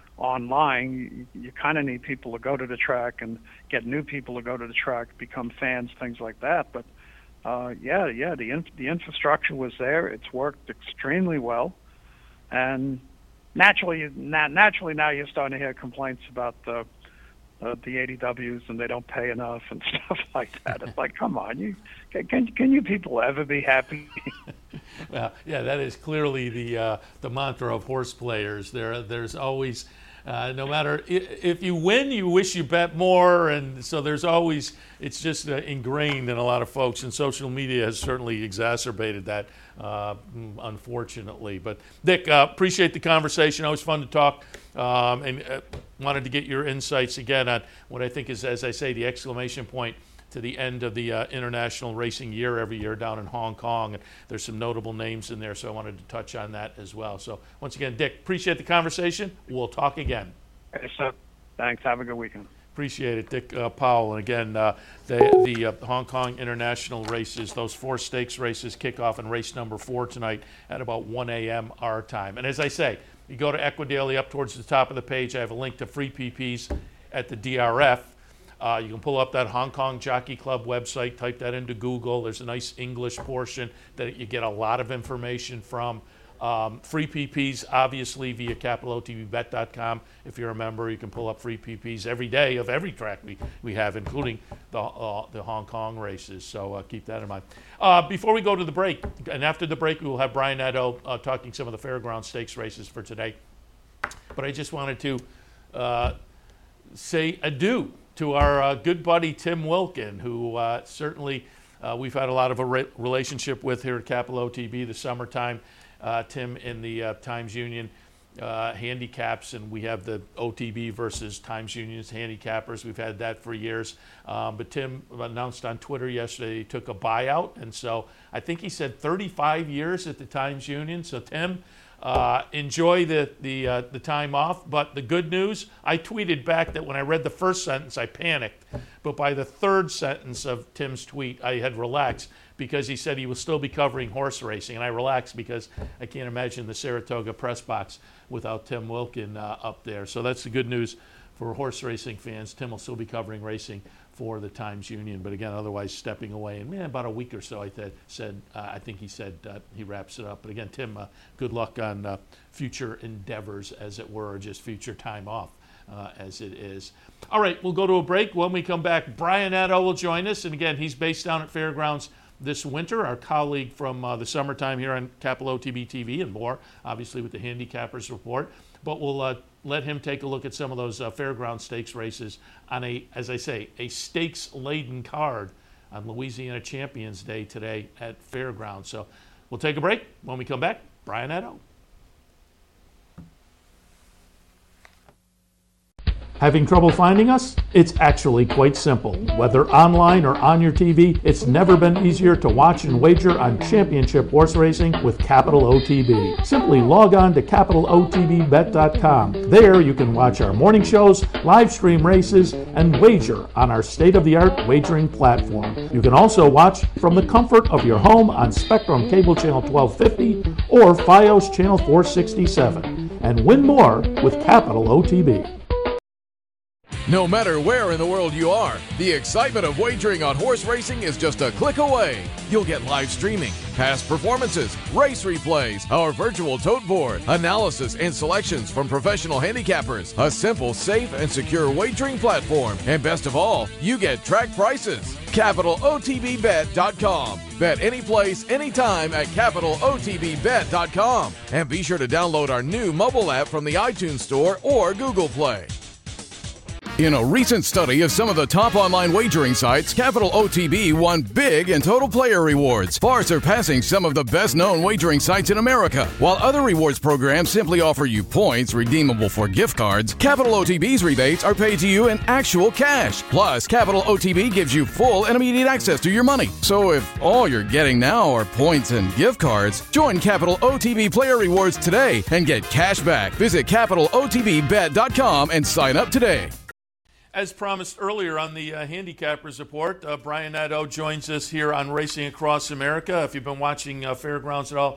online. You, you kind of need people to go to the track and get new people to go to the track, become fans, things like that. But uh, yeah, yeah, the in, the infrastructure was there. It's worked extremely well, and naturally, na- naturally now you're starting to hear complaints about the uh, the A D Ws and they don't pay enough and stuff like that. It's like, come on, you can can, can you people ever be happy? Well, yeah, that is clearly the uh, the mantra of horse players. There, there's always. Uh, no matter if you win, you wish you bet more, and so there's always, it's just uh, ingrained in a lot of folks, and social media has certainly exacerbated that, uh, unfortunately. But Dick, uh, appreciate the conversation. Always fun to talk, um, and uh, wanted to get your insights again on what I think is, as I say, the exclamation point to the end of the uh, international racing year every year down in Hong Kong. And there's some notable names in there, so I wanted to touch on that as well. So once again, Dick, appreciate the conversation. We'll talk again. Yes, sir. Thanks. Have a good weekend. Appreciate it, Dick uh, Powell. And again, uh, the, the uh, Hong Kong international races, those four stakes races kick off in race number four tonight at about one a.m. our time. And as I say, you go to Equidaily up towards the top of the page. I have a link to free P Ps at the D R F. Uh, you can pull up that Hong Kong Jockey Club website, type that into Google. There's a nice English portion that you get a lot of information from. Um, free P Ps, obviously, via capital O T B bet dot com. If you're a member, you can pull up free P Ps every day of every track we, we have, including the uh, the Hong Kong races. So uh, keep that in mind. Uh, before we go to the break, and after the break, we will have Brian Nadeau uh, talking some of the Fairground Stakes races for today. But I just wanted to uh, say adieu to our uh, good buddy Tim Wilkin, who uh, certainly uh, we've had a lot of a re- relationship with here at Capital O T B. The summertime, uh, Tim in the uh, Times Union uh, handicaps, and we have the O T B versus Times Union's handicappers. We've had that for years. Um, but Tim announced on Twitter yesterday he took a buyout, and so I think he said thirty-five years at the Times Union. So Tim, Uh, enjoy the the uh, the time off, but the good news, I tweeted back that when I read the first sentence, I panicked, but by the third sentence of Tim's tweet, I had relaxed because he said he will still be covering horse racing, and I relaxed because I can't imagine the Saratoga press box without Tim Wilkin uh, up there. So that's the good news for horse racing fans. Tim will still be covering racing for the Times Union, but again, otherwise stepping away. And man, about a week or so, I th- said, uh, I think he said uh, he wraps it up. But again, Tim, uh, good luck on uh, future endeavors, as it were, or just future time off, uh, as it is. All right, we'll go to a break. When we come back, Brian Nadeau will join us, and again, he's based down at Fairgrounds this winter, our colleague from uh, the summertime here on Capital O T B T V and more, obviously with the Handicappers Report. But we'll uh, let him take a look at some of those uh, Fairground Stakes races on a, as I say, a stakes-laden card on Louisiana Champions Day today at Fairgrounds. So we'll take a break. When we come back, Brian Nadeau. Having trouble finding us? It's actually quite simple. Whether online or on your T V, it's never been easier to watch and wager on championship horse racing with Capital O T B. Simply log on to capital O T B bet dot com. There you can watch our morning shows, live stream races, and wager on our state-of-the-art wagering platform. You can also watch from the comfort of your home on Spectrum Cable Channel twelve fifty or Fios Channel four sixty-seven. And win more with Capital O T B. No matter where in the world you are, the excitement of wagering on horse racing is just a click away. You'll get live streaming, past performances, race replays, our virtual tote board, analysis and selections from professional handicappers, a simple, safe, and secure wagering platform, and best of all, you get track prices. capital O T B bet dot com. Bet any place, anytime at capital O T B bet dot com. And be sure to download our new mobile app from the iTunes Store or Google Play. In a recent study of some of the top online wagering sites, Capital O T B won big in total player rewards, far surpassing some of the best-known wagering sites in America. While other rewards programs simply offer you points redeemable for gift cards, Capital O T B's rebates are paid to you in actual cash. Plus, Capital O T B gives you full and immediate access to your money. So if all you're getting now are points and gift cards, join Capital O T B Player Rewards today and get cash back. Visit capital O T B bet dot com and sign up today. As promised earlier on the uh, Handicappers Report, uh, Brian Nadeau joins us here on Racing Across America. If you've been watching uh, Fairgrounds at all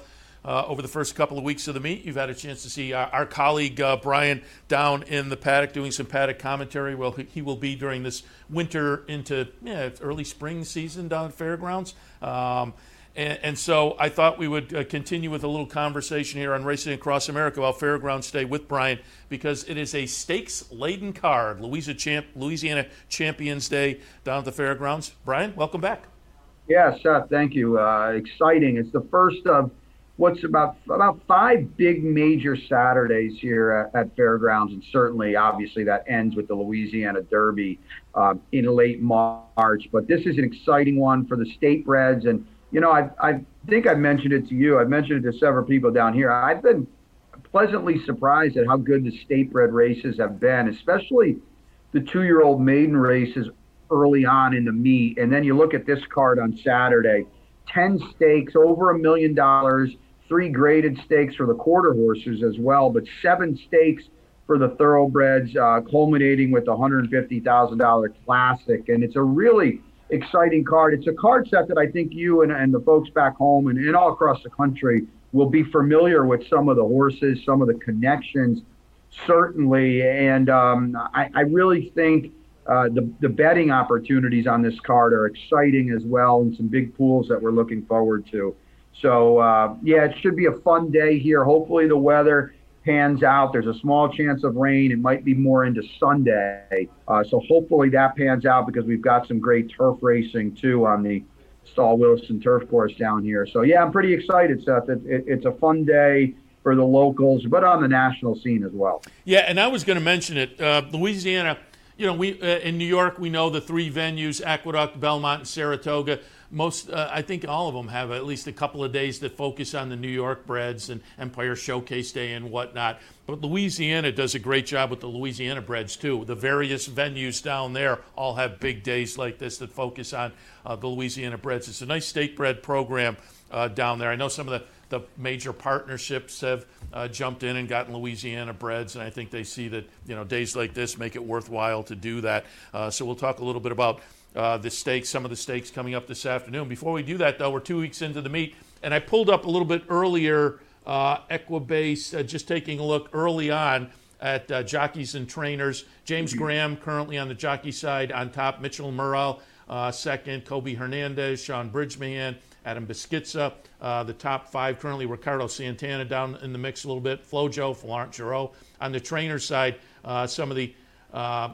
uh, over the first couple of weeks of the meet. You've had a chance to see our, our colleague uh, Brian down in the paddock doing some paddock commentary. Well, he, he will be during this winter into yeah, early spring season down at Fairgrounds. Um, And, and so I thought we would uh, continue with a little conversation here on Racing Across America about Fairgrounds Day with Brian, because it is a stakes-laden card, Louisiana, Champ, Louisiana Champions Day down at the Fairgrounds. Brian, welcome back. Yeah, Seth, thank you. Uh, exciting. It's the first of what's about about five big major Saturdays here at, at Fairgrounds, and certainly, obviously, that ends with the Louisiana Derby uh, in late March. But this is an exciting one for the state breds, and you know, I, I think I mentioned it to you. I've mentioned it to several people down here. I've been pleasantly surprised at how good the state-bred races have been, especially the two-year-old maiden races early on in the meet. And then you look at this card on Saturday, ten stakes, over a million dollars, three graded stakes for the quarter horses as well, but seven stakes for the thoroughbreds, uh, culminating with the one hundred fifty thousand dollars Classic. And it's a really exciting card. It's a card set that I think you and, and the folks back home and, and all across the country will be familiar with some of the horses, some of the connections, certainly. And um, I, I really think uh, the, the betting opportunities on this card are exciting as well, and some big pools that we're looking forward to. So, uh, yeah, it should be a fun day here. Hopefully the weather pans out. There's a small chance of rain. It might be more into Sunday. Uh, so hopefully that pans out, because we've got some great turf racing too on the Stahl Wilson turf course down here. So yeah, I'm pretty excited, Seth. It, it, it's a fun day for the locals, but on the national scene as well. Yeah, and I was going to mention it. Uh, Louisiana, you know, we uh, in New York, we know the three venues, Aqueduct, Belmont, and Saratoga. Most, uh, I think all of them have at least a couple of days that focus on the New York breds and Empire Showcase Day and whatnot. But Louisiana does a great job with the Louisiana breds too. The various venues down there all have big days like this that focus on uh, the Louisiana breds. It's a nice state bred program uh, down there. I know some of the, the major partnerships have uh, jumped in and gotten Louisiana breds, and I think they see that, you know, days like this make it worthwhile to do that. Uh, so we'll talk a little bit about Uh, the stakes, some of the stakes coming up this afternoon. Before we do that, though, we're two weeks into the meet, and I pulled up a little bit earlier uh, Equibase, uh, just taking a look early on at uh, jockeys and trainers. James Graham currently on the jockey side on top, Mitchell Murrell uh, second, Kobe Hernandez, Sean Bridgman, Adam Beschizza. Uh, the top five currently, Ricardo Santana down in the mix a little bit, Flojo, Florent Giroux. On the trainer side, uh, some of the, uh,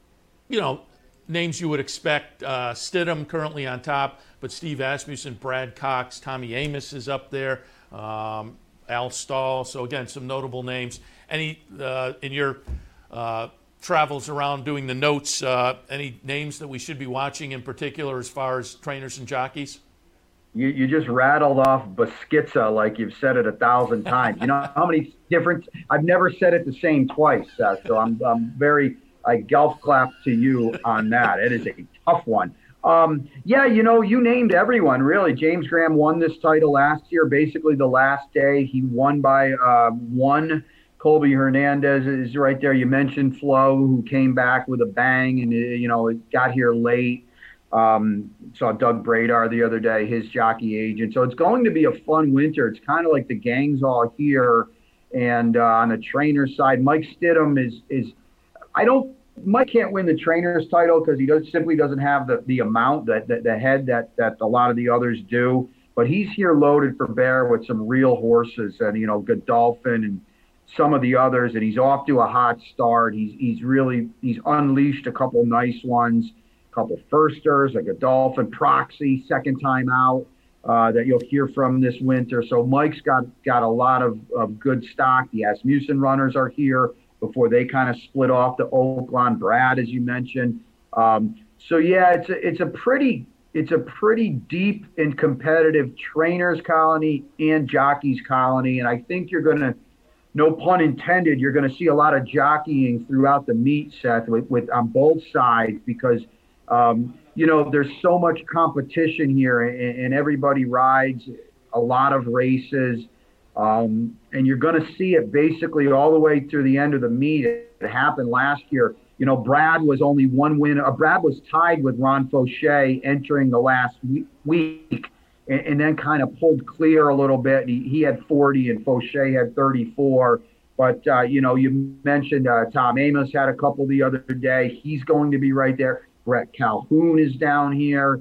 you know, names you would expect. uh, Stidham currently on top, but Steve Asmussen, Brad Cox, Tommy Amos is up there, um, Al Stahl. So again, some notable names. Any uh, in your uh, travels around doing the notes, uh, any names that we should be watching in particular as far as trainers and jockeys? You, you just rattled off Beschizza like you've said it a thousand times. You know how many different, I've never said it the same twice, Seth, so I'm, I'm very, I golf clap to you on that. It is a tough one. Um, yeah, you know, you named everyone, really. James Graham won this title last year, basically the last day. He won by uh, one. Colby Hernandez is right there. You mentioned Flo, who came back with a bang and, you know, got here late. Um, saw Doug Bradar the other day, his jockey agent. So it's going to be a fun winter. It's kind of like the gang's all here. And uh, on the trainer side, Mike Stidham is, is I don't, Mike can't win the trainer's title because he does simply doesn't have the, the amount that, that the head that, that a lot of the others do. But he's here loaded for bear with some real horses and, you know, Godolphin and some of the others. And he's off to a hot start. He's, he's really, he's unleashed a couple nice ones, a couple firsters, like Godolphin, Proxy, second time out uh, that you'll hear from this winter. So Mike's got, got a lot of, of good stock. The Asmussen runners are here before they kind of split off the Oaklawn, Brad, as you mentioned. Um, so yeah, it's a, it's a pretty it's a pretty deep and competitive trainers colony and jockeys colony, and I think you're going to, no pun intended, you're going to see a lot of jockeying throughout the meet, Seth, with, with on both sides because um, you know there's so much competition here, and, and everybody rides a lot of races. Um, and you're going to see it basically all the way through the end of the meet. It happened last year. You know, Brad was only one win. Uh, Brad was tied with Ron Fauché entering the last week. and, and then kind of pulled clear a little bit. He, he had forty and Fauché had thirty-four. But, uh, you know, you mentioned uh, Tom Amos had a couple the other day. He's going to be right there. Brett Calhoun is down here.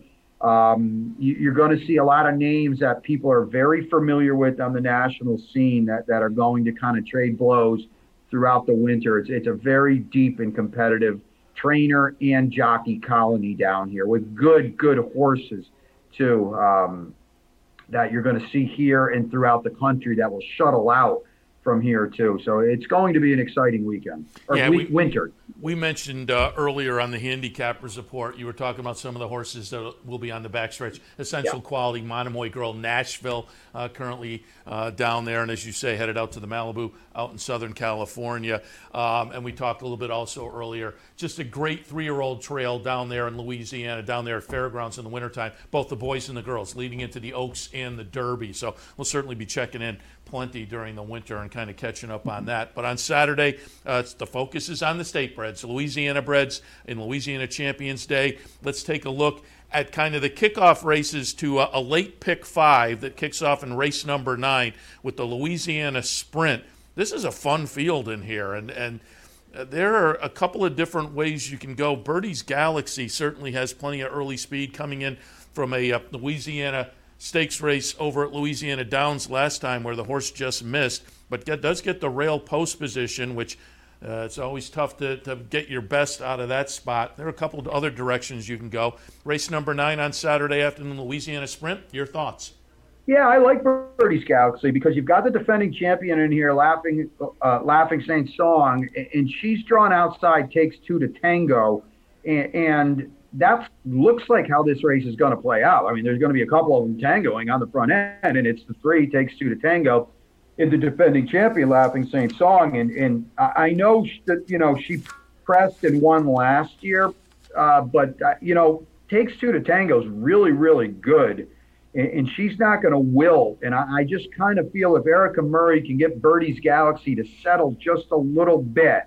Um, you, you're going to see a lot of names that people are very familiar with on the national scene that, that are going to kind of trade blows throughout the winter. It's, it's a very deep and competitive trainer and jockey colony down here with good, good horses, too, um, that you're going to see here and throughout the country that will shuttle out from here too. So it's going to be an exciting weekend or yeah, week, we, winter. We mentioned uh, earlier on the handicappers report, you were talking about some of the horses that will be on the backstretch. Essential yeah. Quality, Monomoy Girl, Nashville, uh, currently uh, down there, and as you say, headed out to the Malibu out in Southern California. Um, and we talked a little bit also earlier, just a great three-year-old trail down there in Louisiana, down there at Fairgrounds in the wintertime, both the boys and the girls, leading into the Oaks and the Derby. So we'll certainly be checking in plenty during the winter and kind of catching up on that. But on Saturday, uh, it's, the focus is on the state breds, Louisiana breds in Louisiana Champions Day. Let's take a look at kind of the kickoff races to a, a late pick five that kicks off in race number nine with the Louisiana Sprint. This is a fun field in here, and, and there are a couple of different ways you can go. Birdie's Galaxy certainly has plenty of early speed coming in from a uh, Louisiana stakes race over at Louisiana Downs last time where the horse just missed, but get, does get the rail post position, which uh, it's always tough to, to get your best out of that spot. There are a couple of other directions you can go. Race number nine on Saturday afternoon, Louisiana Sprint. Your thoughts? Yeah, I like Birdie's Galaxy because you've got the defending champion in here, Laughing uh, Laughing Saint Song, and she's drawn outside, takes two to tango, and, and that looks like how this race is going to play out. I mean, there's going to be a couple of them tangoing on the front end, and it's the three takes two to tango in the defending champion, Laughing Saint Song. And, and I know that, you know, she pressed and won last year, uh, but, uh, you know, takes two to tango is really, really good, and, and she's not going to wilt. And I, I just kind of feel if Erica Murray can get Birdie's Galaxy to settle just a little bit,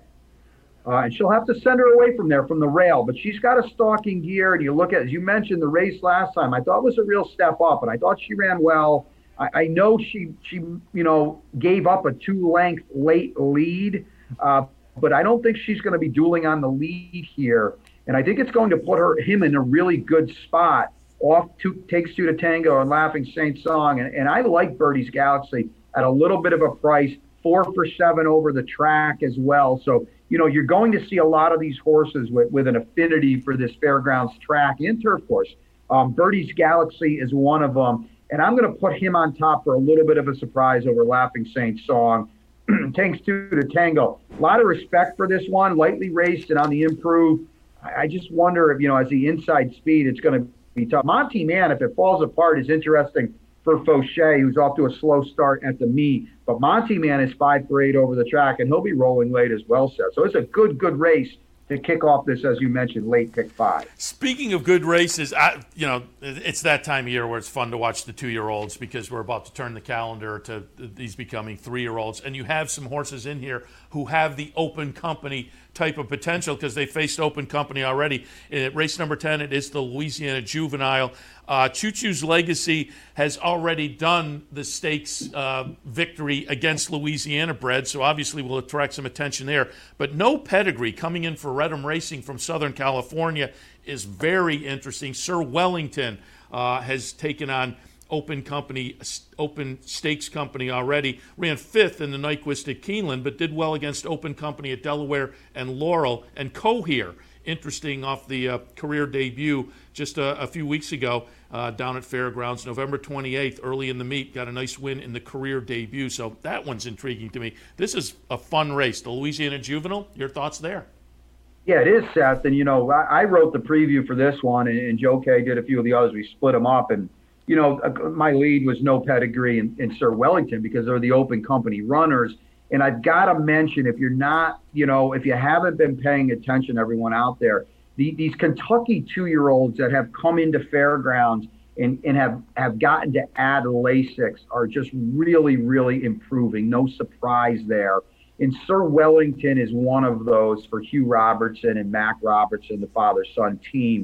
Uh, and she'll have to send her away from there, from the rail. But she's got a stalking gear, and you look at, as you mentioned, the race last time. I thought it was a real step up, and I thought she ran well. I, I know she, she, you know, gave up a two-length late lead, uh, but I don't think she's going to be dueling on the lead here. And I think it's going to put her him in a really good spot. Off two, takes two to tango and Laughing Saint Song, and, and I like Birdie's Galaxy at a little bit of a price, four for seven over the track as well. So, you know, you're going to see a lot of these horses with, with an affinity for this fairgrounds track and turf course. Um, Birdie's Galaxy is one of them, and I'm going to put him on top for a little bit of a surprise over Laughing Saint Song. Takes two to tango. A lot of respect for this one, lightly raced and on the improve. I, I just wonder if, you know, as the inside speed, it's going to be tough. Monty Man, if it falls apart, is interesting for Fauché, who's off to a slow start at the meet. But Monty Man is five for eight over the track, and he'll be rolling late as well, Seth. So it's a good, good race to kick off this, as you mentioned, late pick five. Speaking of good races, I, you know, it's that time of year where it's fun to watch the two-year-olds because we're about to turn the calendar to these becoming three-year-olds. And you have some horses in here who have the open company type of potential because they faced open company already. In race number ten, it is the Louisiana Juvenile. Uh, Choo Choo's Legacy has already done the stakes uh, victory against Louisiana bred, so obviously will attract some attention there. But No Pedigree coming in for Redham Racing from Southern California is very interesting. Sir Wellington uh, has taken on open company, open stakes company already. Ran fifth in the Nyquist at Keeneland, but did well against open company at Delaware and Laurel. And Cohere, interesting off the uh, career debut just a, a few weeks ago uh, down at Fairgrounds, November twenty-eighth, early in the meet, got a nice win in the career debut. So that one's intriguing to me. This is a fun race. The Louisiana Juvenile, your thoughts there? Yeah, it is, Seth. And, you know, I, I wrote the preview for this one, and, and Joe Kay did a few of the others. We split them up, and you know, my lead was No Pedigree and, and Sir Wellington because they're the open company runners. And I've got to mention, if you're not, you know, if you haven't been paying attention, everyone out there, the, these Kentucky two-year-olds that have come into Fairgrounds and, and have, have gotten to add Lasix are just really, really improving. No surprise there. And Sir Wellington is one of those for Hugh Robertson and Mac Robertson, the father-son team.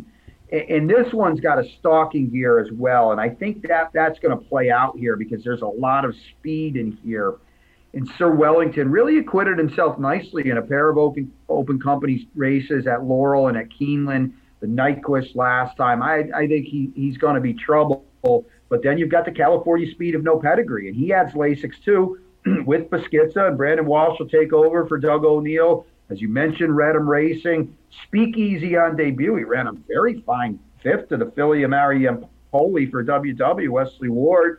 And this one's got a stalking gear as well. And I think that that's going to play out here because there's a lot of speed in here. And Sir Wellington really acquitted himself nicely in a pair of open open company races at Laurel and at Keeneland, the Nyquist last time. I, I think he, he's going to be trouble. But then you've got the California speed of no pedigree. And he adds Lasix too with Beschizza, and Brandon Walsh will take over for Doug O'Neill. As you mentioned, Redham Racing, Speakeasy on debut. He ran a very fine fifth to the filly Amari Empoli for W W, Wesley Ward.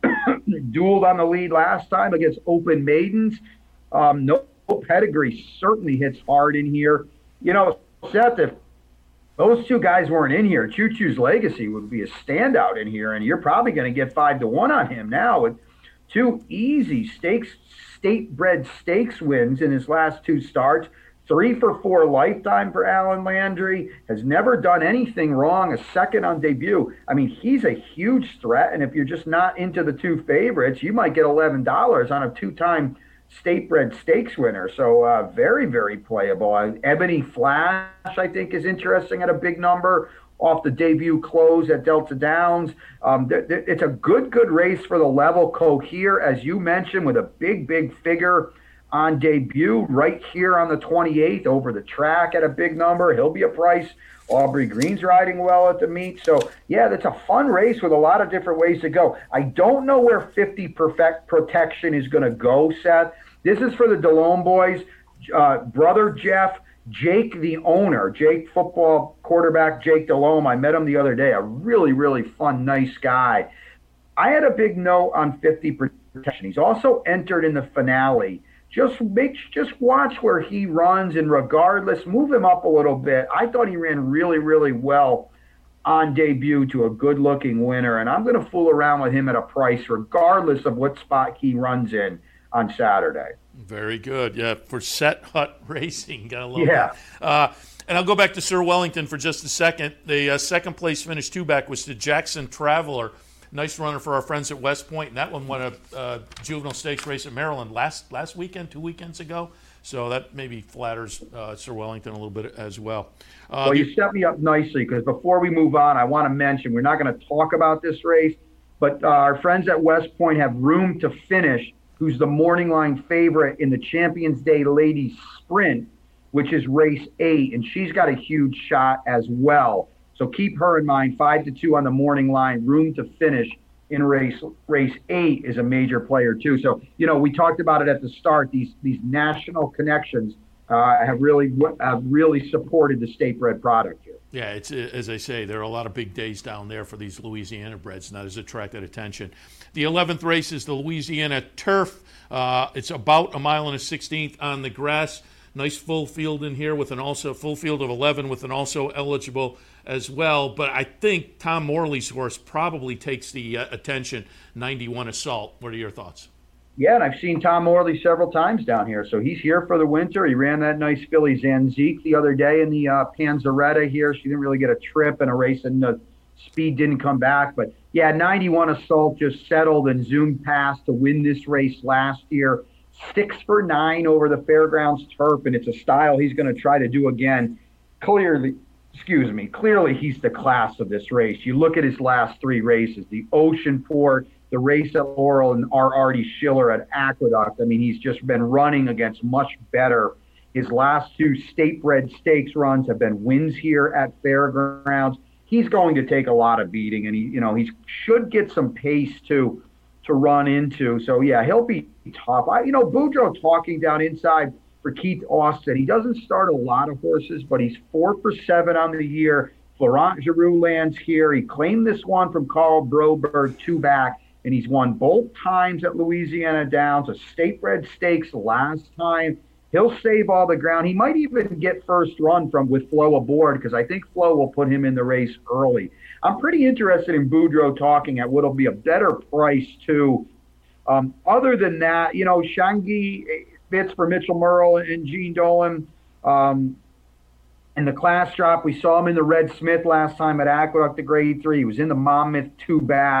Dueled on the lead last time against Open Maidens. Um, no pedigree certainly hits hard in here. You know, Seth, if those two guys weren't in here, Choo Choo's Legacy would be a standout in here, and you're probably going to get five to one on him now with two easy stakes, state-bred stakes wins in his last two starts. Three for four lifetime for Alan Landry. Has never done anything wrong. A second on debut. I mean, he's a huge threat. And if you're just not into the two favorites, you might get eleven dollars on a two-time state-bred stakes winner. So uh, very, very playable. Uh, Ebony Flash, I think, is interesting at a big number off the debut close at Delta Downs. Um, th- th- it's a good, good race for the level co here, as you mentioned, with a big, big figure on debut right here on the twenty-eighth over the track at a big number. He'll be a price. Aubrey Green's riding well at the meet. So, yeah, that's a fun race with a lot of different ways to go. I don't know where fifty Perfect Protection is going to go, Seth. This is for the DeLome boys. Uh, brother Jeff, Jake the owner, Jake football quarterback Jake DeLome. I met him the other day. A really, really fun, nice guy. I had a big note on fifty Protection. He's also entered in the finale. Just make, just watch where he runs, and regardless, move him up a little bit. I thought he ran really, really well on debut to a good-looking winner, and I'm going to fool around with him at a price regardless of what spot he runs in on Saturday. Very good. Yeah, for Set Hut Racing. Gotta love yeah. that. Uh, and I'll go back to Sir Wellington for just a second. The uh, second place finish two-back was the Jackson Traveler. Nice runner for our friends at West Point, and that one won a uh, juvenile stakes race at Maryland last last weekend, two weekends ago. So that maybe flatters uh, Sir Wellington a little bit as well. Uh, well, you set me up nicely because before we move on, I want to mention we're not going to talk about this race, but uh, our friends at West Point have Room to Finish, who's the morning line favorite in the Champions Day Ladies Sprint, which is race eight, and she's got a huge shot as well. So keep her in mind. Five to two on the morning line. Room to Finish in race race eight is a major player too. So you know we talked about it at the start. These these national connections uh, have really have really supported the state bred product here. Yeah, it's as I say, there are a lot of big days down there for these Louisiana breds, and that has attracted attention. The eleventh race is the Louisiana Turf. Uh, it's about a mile and a sixteenth on the grass. Nice full field in here with an also full field of eleven with an also eligible as well. But I think Tom Morley's horse probably takes the uh, attention, ninety-one Assault. What are your thoughts? Yeah, and I've seen Tom Morley several times down here. So he's here for the winter. He ran that nice filly Zanzique the other day in the uh, Panzeretta here. She didn't really get a trip in a race, and the speed didn't come back. But, yeah, ninety-one Assault just settled and zoomed past to win this race last year. Six for nine over the Fairgrounds Turf, and it's a style he's going to try to do again. Clearly, excuse me, clearly he's the class of this race. You look at his last three races, the Oceanport, the race at Laurel, and R. Artie Schiller at Aqueduct. I mean, he's just been running against much better. His last two state-bred stakes runs have been wins here at Fairgrounds. He's going to take a lot of beating, and he, you know, he should get some pace too to run into. So yeah, he'll be tough. I, you know, Boudreaux talking down inside for Keith Austin. He doesn't start a lot of horses, but he's four for seven on the year. Florent Giroux lands here. He claimed this one from Carl Broberg two back, and he's won both times at Louisiana Downs, a state-bred stakes last time. He'll save all the ground. He might even get first run from with Flo aboard because I think Flo will put him in the race early. I'm pretty interested in Boudreaux talking at what'll be a better price too. Um, other than that, you know, Shangi fits for Mitchell Merle and Gene Dolan. Um, and the class drop, we saw him in the Red Smith last time at Aqueduct, the grade three. He was in the Monmouth two back.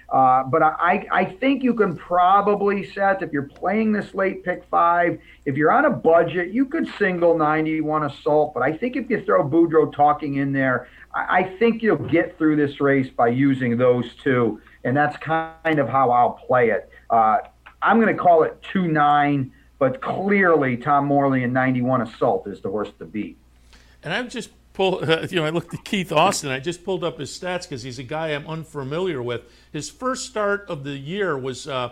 Uh, but I, I think you can probably set, if you're playing this late pick five, if you're on a budget, you could single ninety-one Assault. But I think if you throw Boudreaux Talking in there, I, I think you'll get through this race by using those two. And that's kind of how I'll play it. Uh, I'm going to call it two nine, but clearly Tom Morley and ninety-one Assault is the horse to beat. And I've just pulled, uh, you know, I looked at Keith Austin. I just pulled up his stats because he's a guy I'm unfamiliar with. His first start of the year was uh,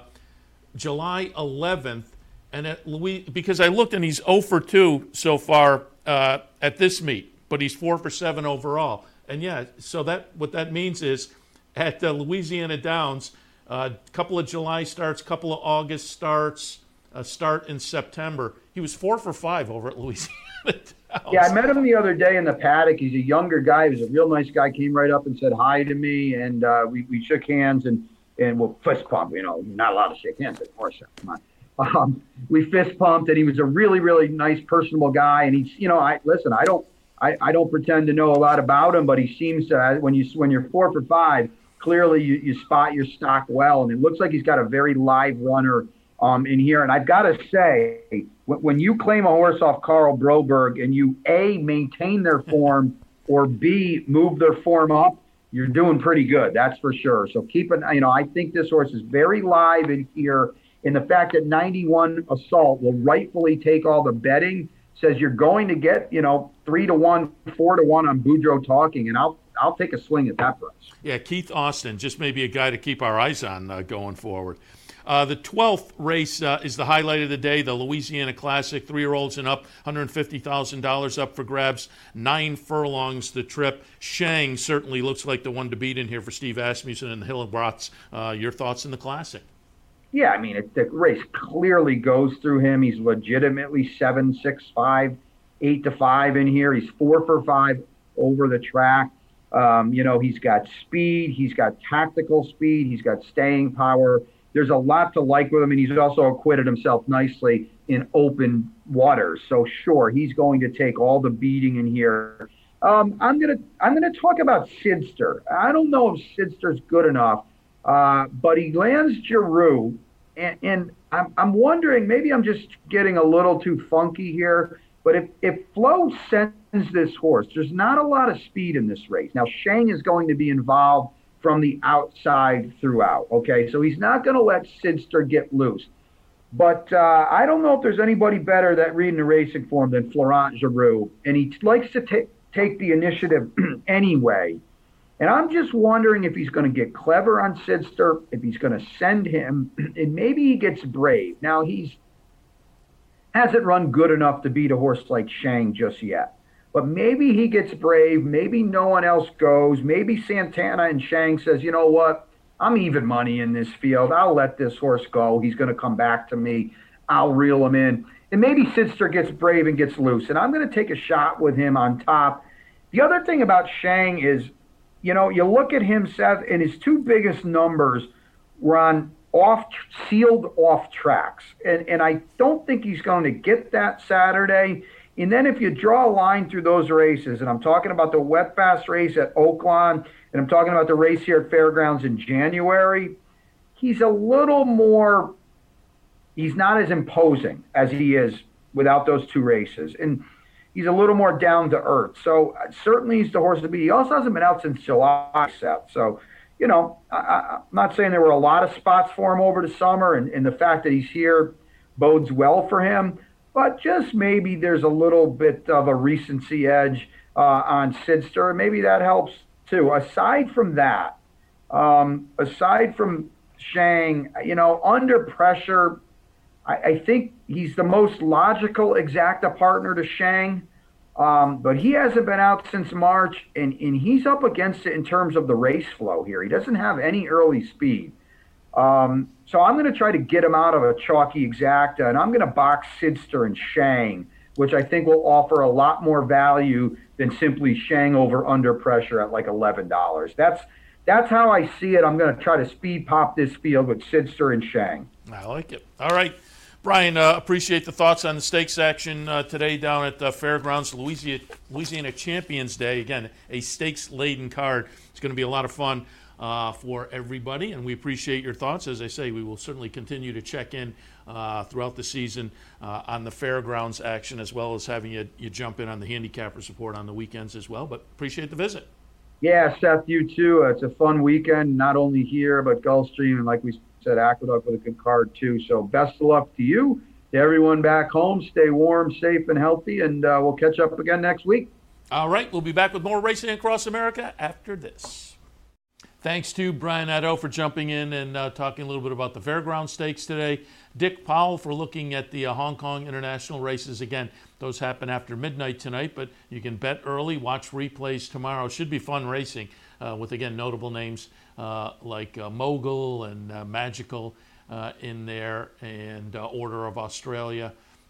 July eleventh, and at Louis, because I looked and he's oh for two so far uh, at this meet, but he's four for seven overall. And yeah, so that what that means is at uh, Louisiana Downs, a uh, couple of July starts, couple of August starts, a start in September. He was four for five over at Louisiana Downs. Yeah, I met him the other day in the paddock. He's a younger guy. He was a real nice guy. Came right up and said hi to me, and uh, we, we shook hands and and well, fist pump. You know, you're not allowed to shake hands at horse show. Come on. Um, we fist pumped, and he was a really, really nice, personable guy. And he's, you know, I listen. I don't, I, I don't pretend to know a lot about him, but he seems to. When you when you're four for five, clearly you, you spot your stock well, and it looks like he's got a very live runner um, in here. And I've got to say, when, when you claim a horse off Karl Broberg and you A, maintain their form, or B, move their form up, you're doing pretty good. That's for sure. So keep an, you know, I think this horse is very live in here. And the fact that ninety-one Assault will rightfully take all the betting says you're going to get, you know, three to one, four to one on Boudreaux Talking, and I'll I'll take a swing at that price. Yeah, Keith Austin, just maybe a guy to keep our eyes on uh, going forward. Uh, the twelfth race uh, is the highlight of the day, the Louisiana Classic. Three-year-olds and up, one hundred fifty thousand dollars up for grabs. Nine furlongs the trip. Shang certainly looks like the one to beat in here for Steve Asmussen and the Hillebrats. Uh, your thoughts in the Classic? Yeah, I mean, it, the race clearly goes through him. He's legitimately seven, six, five, eight to five in here. He's four for five over the track. Um, you know, he's got speed. He's got tactical speed. He's got staying power. There's a lot to like with him, and he's also acquitted himself nicely in open waters. So sure, he's going to take all the beating in here. Um, I'm gonna I'm gonna talk about Sidster. I don't know if Sidster's good enough, uh, but he lands Giroux, and, and I'm I'm wondering, maybe I'm just getting a little too funky here. But if if Flo sends this horse, there's not a lot of speed in this race. Now Shang is going to be involved from the outside throughout. Okay, so he's not going to let Sidster get loose. But uh, I don't know if there's anybody better that reading the racing form than Florent Giroux, and he likes to t- take the initiative anyway. And I'm just wondering if he's going to get clever on Sidster, if he's going to send him, and maybe he gets brave. Now he's hasn't run good enough to beat a horse like Shang just yet. But maybe he gets brave. Maybe no one else goes. Maybe Santana and Shang says, you know what? I'm even money in this field. I'll let this horse go. He's going to come back to me. I'll reel him in. And maybe Sidster gets brave and gets loose. And I'm going to take a shot with him on top. The other thing about Shang is, you know, you look at him, Seth, and his two biggest numbers were on off sealed off tracks. And, and I don't think he's going to get that Saturday. And then if you draw a line through those races, and I'm talking about the Wet Fast race at Oaklawn, and I'm talking about the race here at Fairgrounds in January, he's a little more, he's not as imposing as he is without those two races. And he's a little more down to earth. So certainly he's the horse to beat. He also hasn't been out since July, Seth. So, you know, I, I, I'm not saying there were a lot of spots for him over the summer, and, and the fact that he's here bodes well for him. But just maybe there's a little bit of a recency edge uh, on Sidster. Maybe that helps too. Aside from that, um, aside from Shang, you know, under pressure, I, I think he's the most logical exacta partner to Shang. Um, but he hasn't been out since March, and, and he's up against it in terms of the race flow here. He doesn't have any early speed. Um, so I'm going to try to get him out of a chalky exacta, and I'm going to box Sidster and Shang, which I think will offer a lot more value than simply Shang over under pressure at like eleven dollars. That's that's how I see it. I'm going to try to speed pop this field with Sidster and Shang. I like it. All right. Brian, uh, appreciate the thoughts on the stakes action uh, today down at the Fairgrounds. Louisiana, Louisiana Champions Day. Again, a stakes-laden card. It's going to be a lot of fun uh, for everybody, and we appreciate your thoughts. As I say, we will certainly continue to check in uh, throughout the season uh, on the Fairgrounds action, as well as having you, you jump in on the Handicappers Report on the weekends as well. But appreciate the visit. Yeah, Seth, you too. Uh, it's a fun weekend, not only here, but Gulfstream, and like we said, Aqueduct with a good card too. So best of luck to you, to everyone back home. Stay warm, safe, and healthy, and uh, we'll catch up again next week. All right, we'll be back with more Racing Across America after this. Thanks to Brian Nadeau for jumping in and uh, talking a little bit about the Fairground Stakes today. Dick Powell for looking at the uh, Hong Kong International races. Again, those happen after midnight tonight, but you can bet early, watch replays tomorrow. Should be fun racing uh, with, again, notable names uh, like uh, Mogul and uh, Magical uh, in there, and uh, Order of Australia.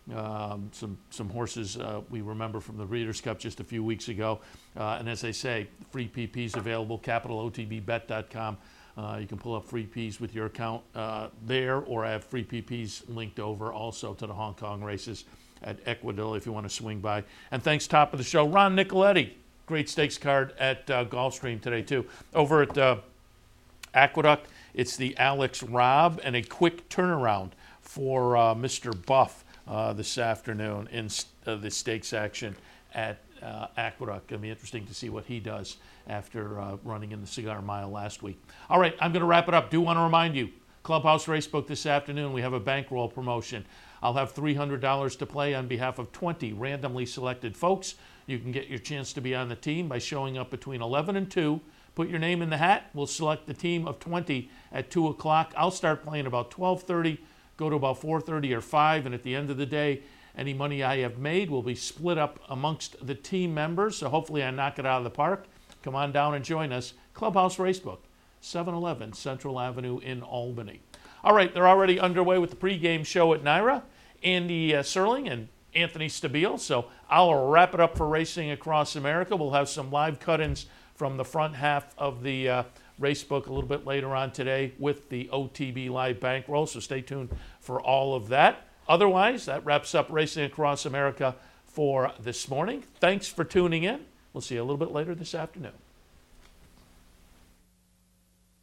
Um, some some horses uh, we remember from the Breeders' Cup just a few weeks ago. Uh, and as I say, free P Ps available, capital O T B bet dot com. Uh, you can pull up free Ps with your account uh, there, or I have free P Ps linked over also to the Hong Kong races at Ecuador if you want to swing by. And thanks, top of the show, Ron Nicoletti. Great stakes card at uh, Gulfstream today, too. Over at uh, Aqueduct, it's the Alex Robb, and a quick turnaround for uh, Mister Buff uh, this afternoon in uh, the stakes action at uh, Aqueduct. It'll be interesting to see what he does after uh, running in the Cigar Mile last week. All right, I'm going to wrap it up. Do want to remind you, Clubhouse Racebook this afternoon, we have a bankroll promotion. I'll have three hundred dollars to play on behalf of twenty randomly selected folks. You can get your chance to be on the team by showing up between eleven and two. Put your name in the hat. We'll select the team of twenty at two o'clock. I'll start playing about twelve thirty, go to about four thirty or five, and at the end of the day, any money I have made will be split up amongst the team members, so hopefully I knock it out of the park. Come on down and join us. Clubhouse Racebook, seven eleven Central Avenue in Albany. All right, they're already underway with the pregame show at Naira. Andy uh, Serling and Anthony Stabile. So I'll wrap it up for Racing Across America. We'll have some live cut-ins from the front half of the uh, Racebook a little bit later on today with the O T B Live Bankroll. So stay tuned for all of that. Otherwise, that wraps up Racing Across America for this morning. Thanks for tuning in. We'll see you a little bit later this afternoon.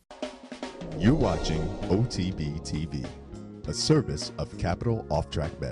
You're watching O T B T V, a service of Capital Off Track Bet.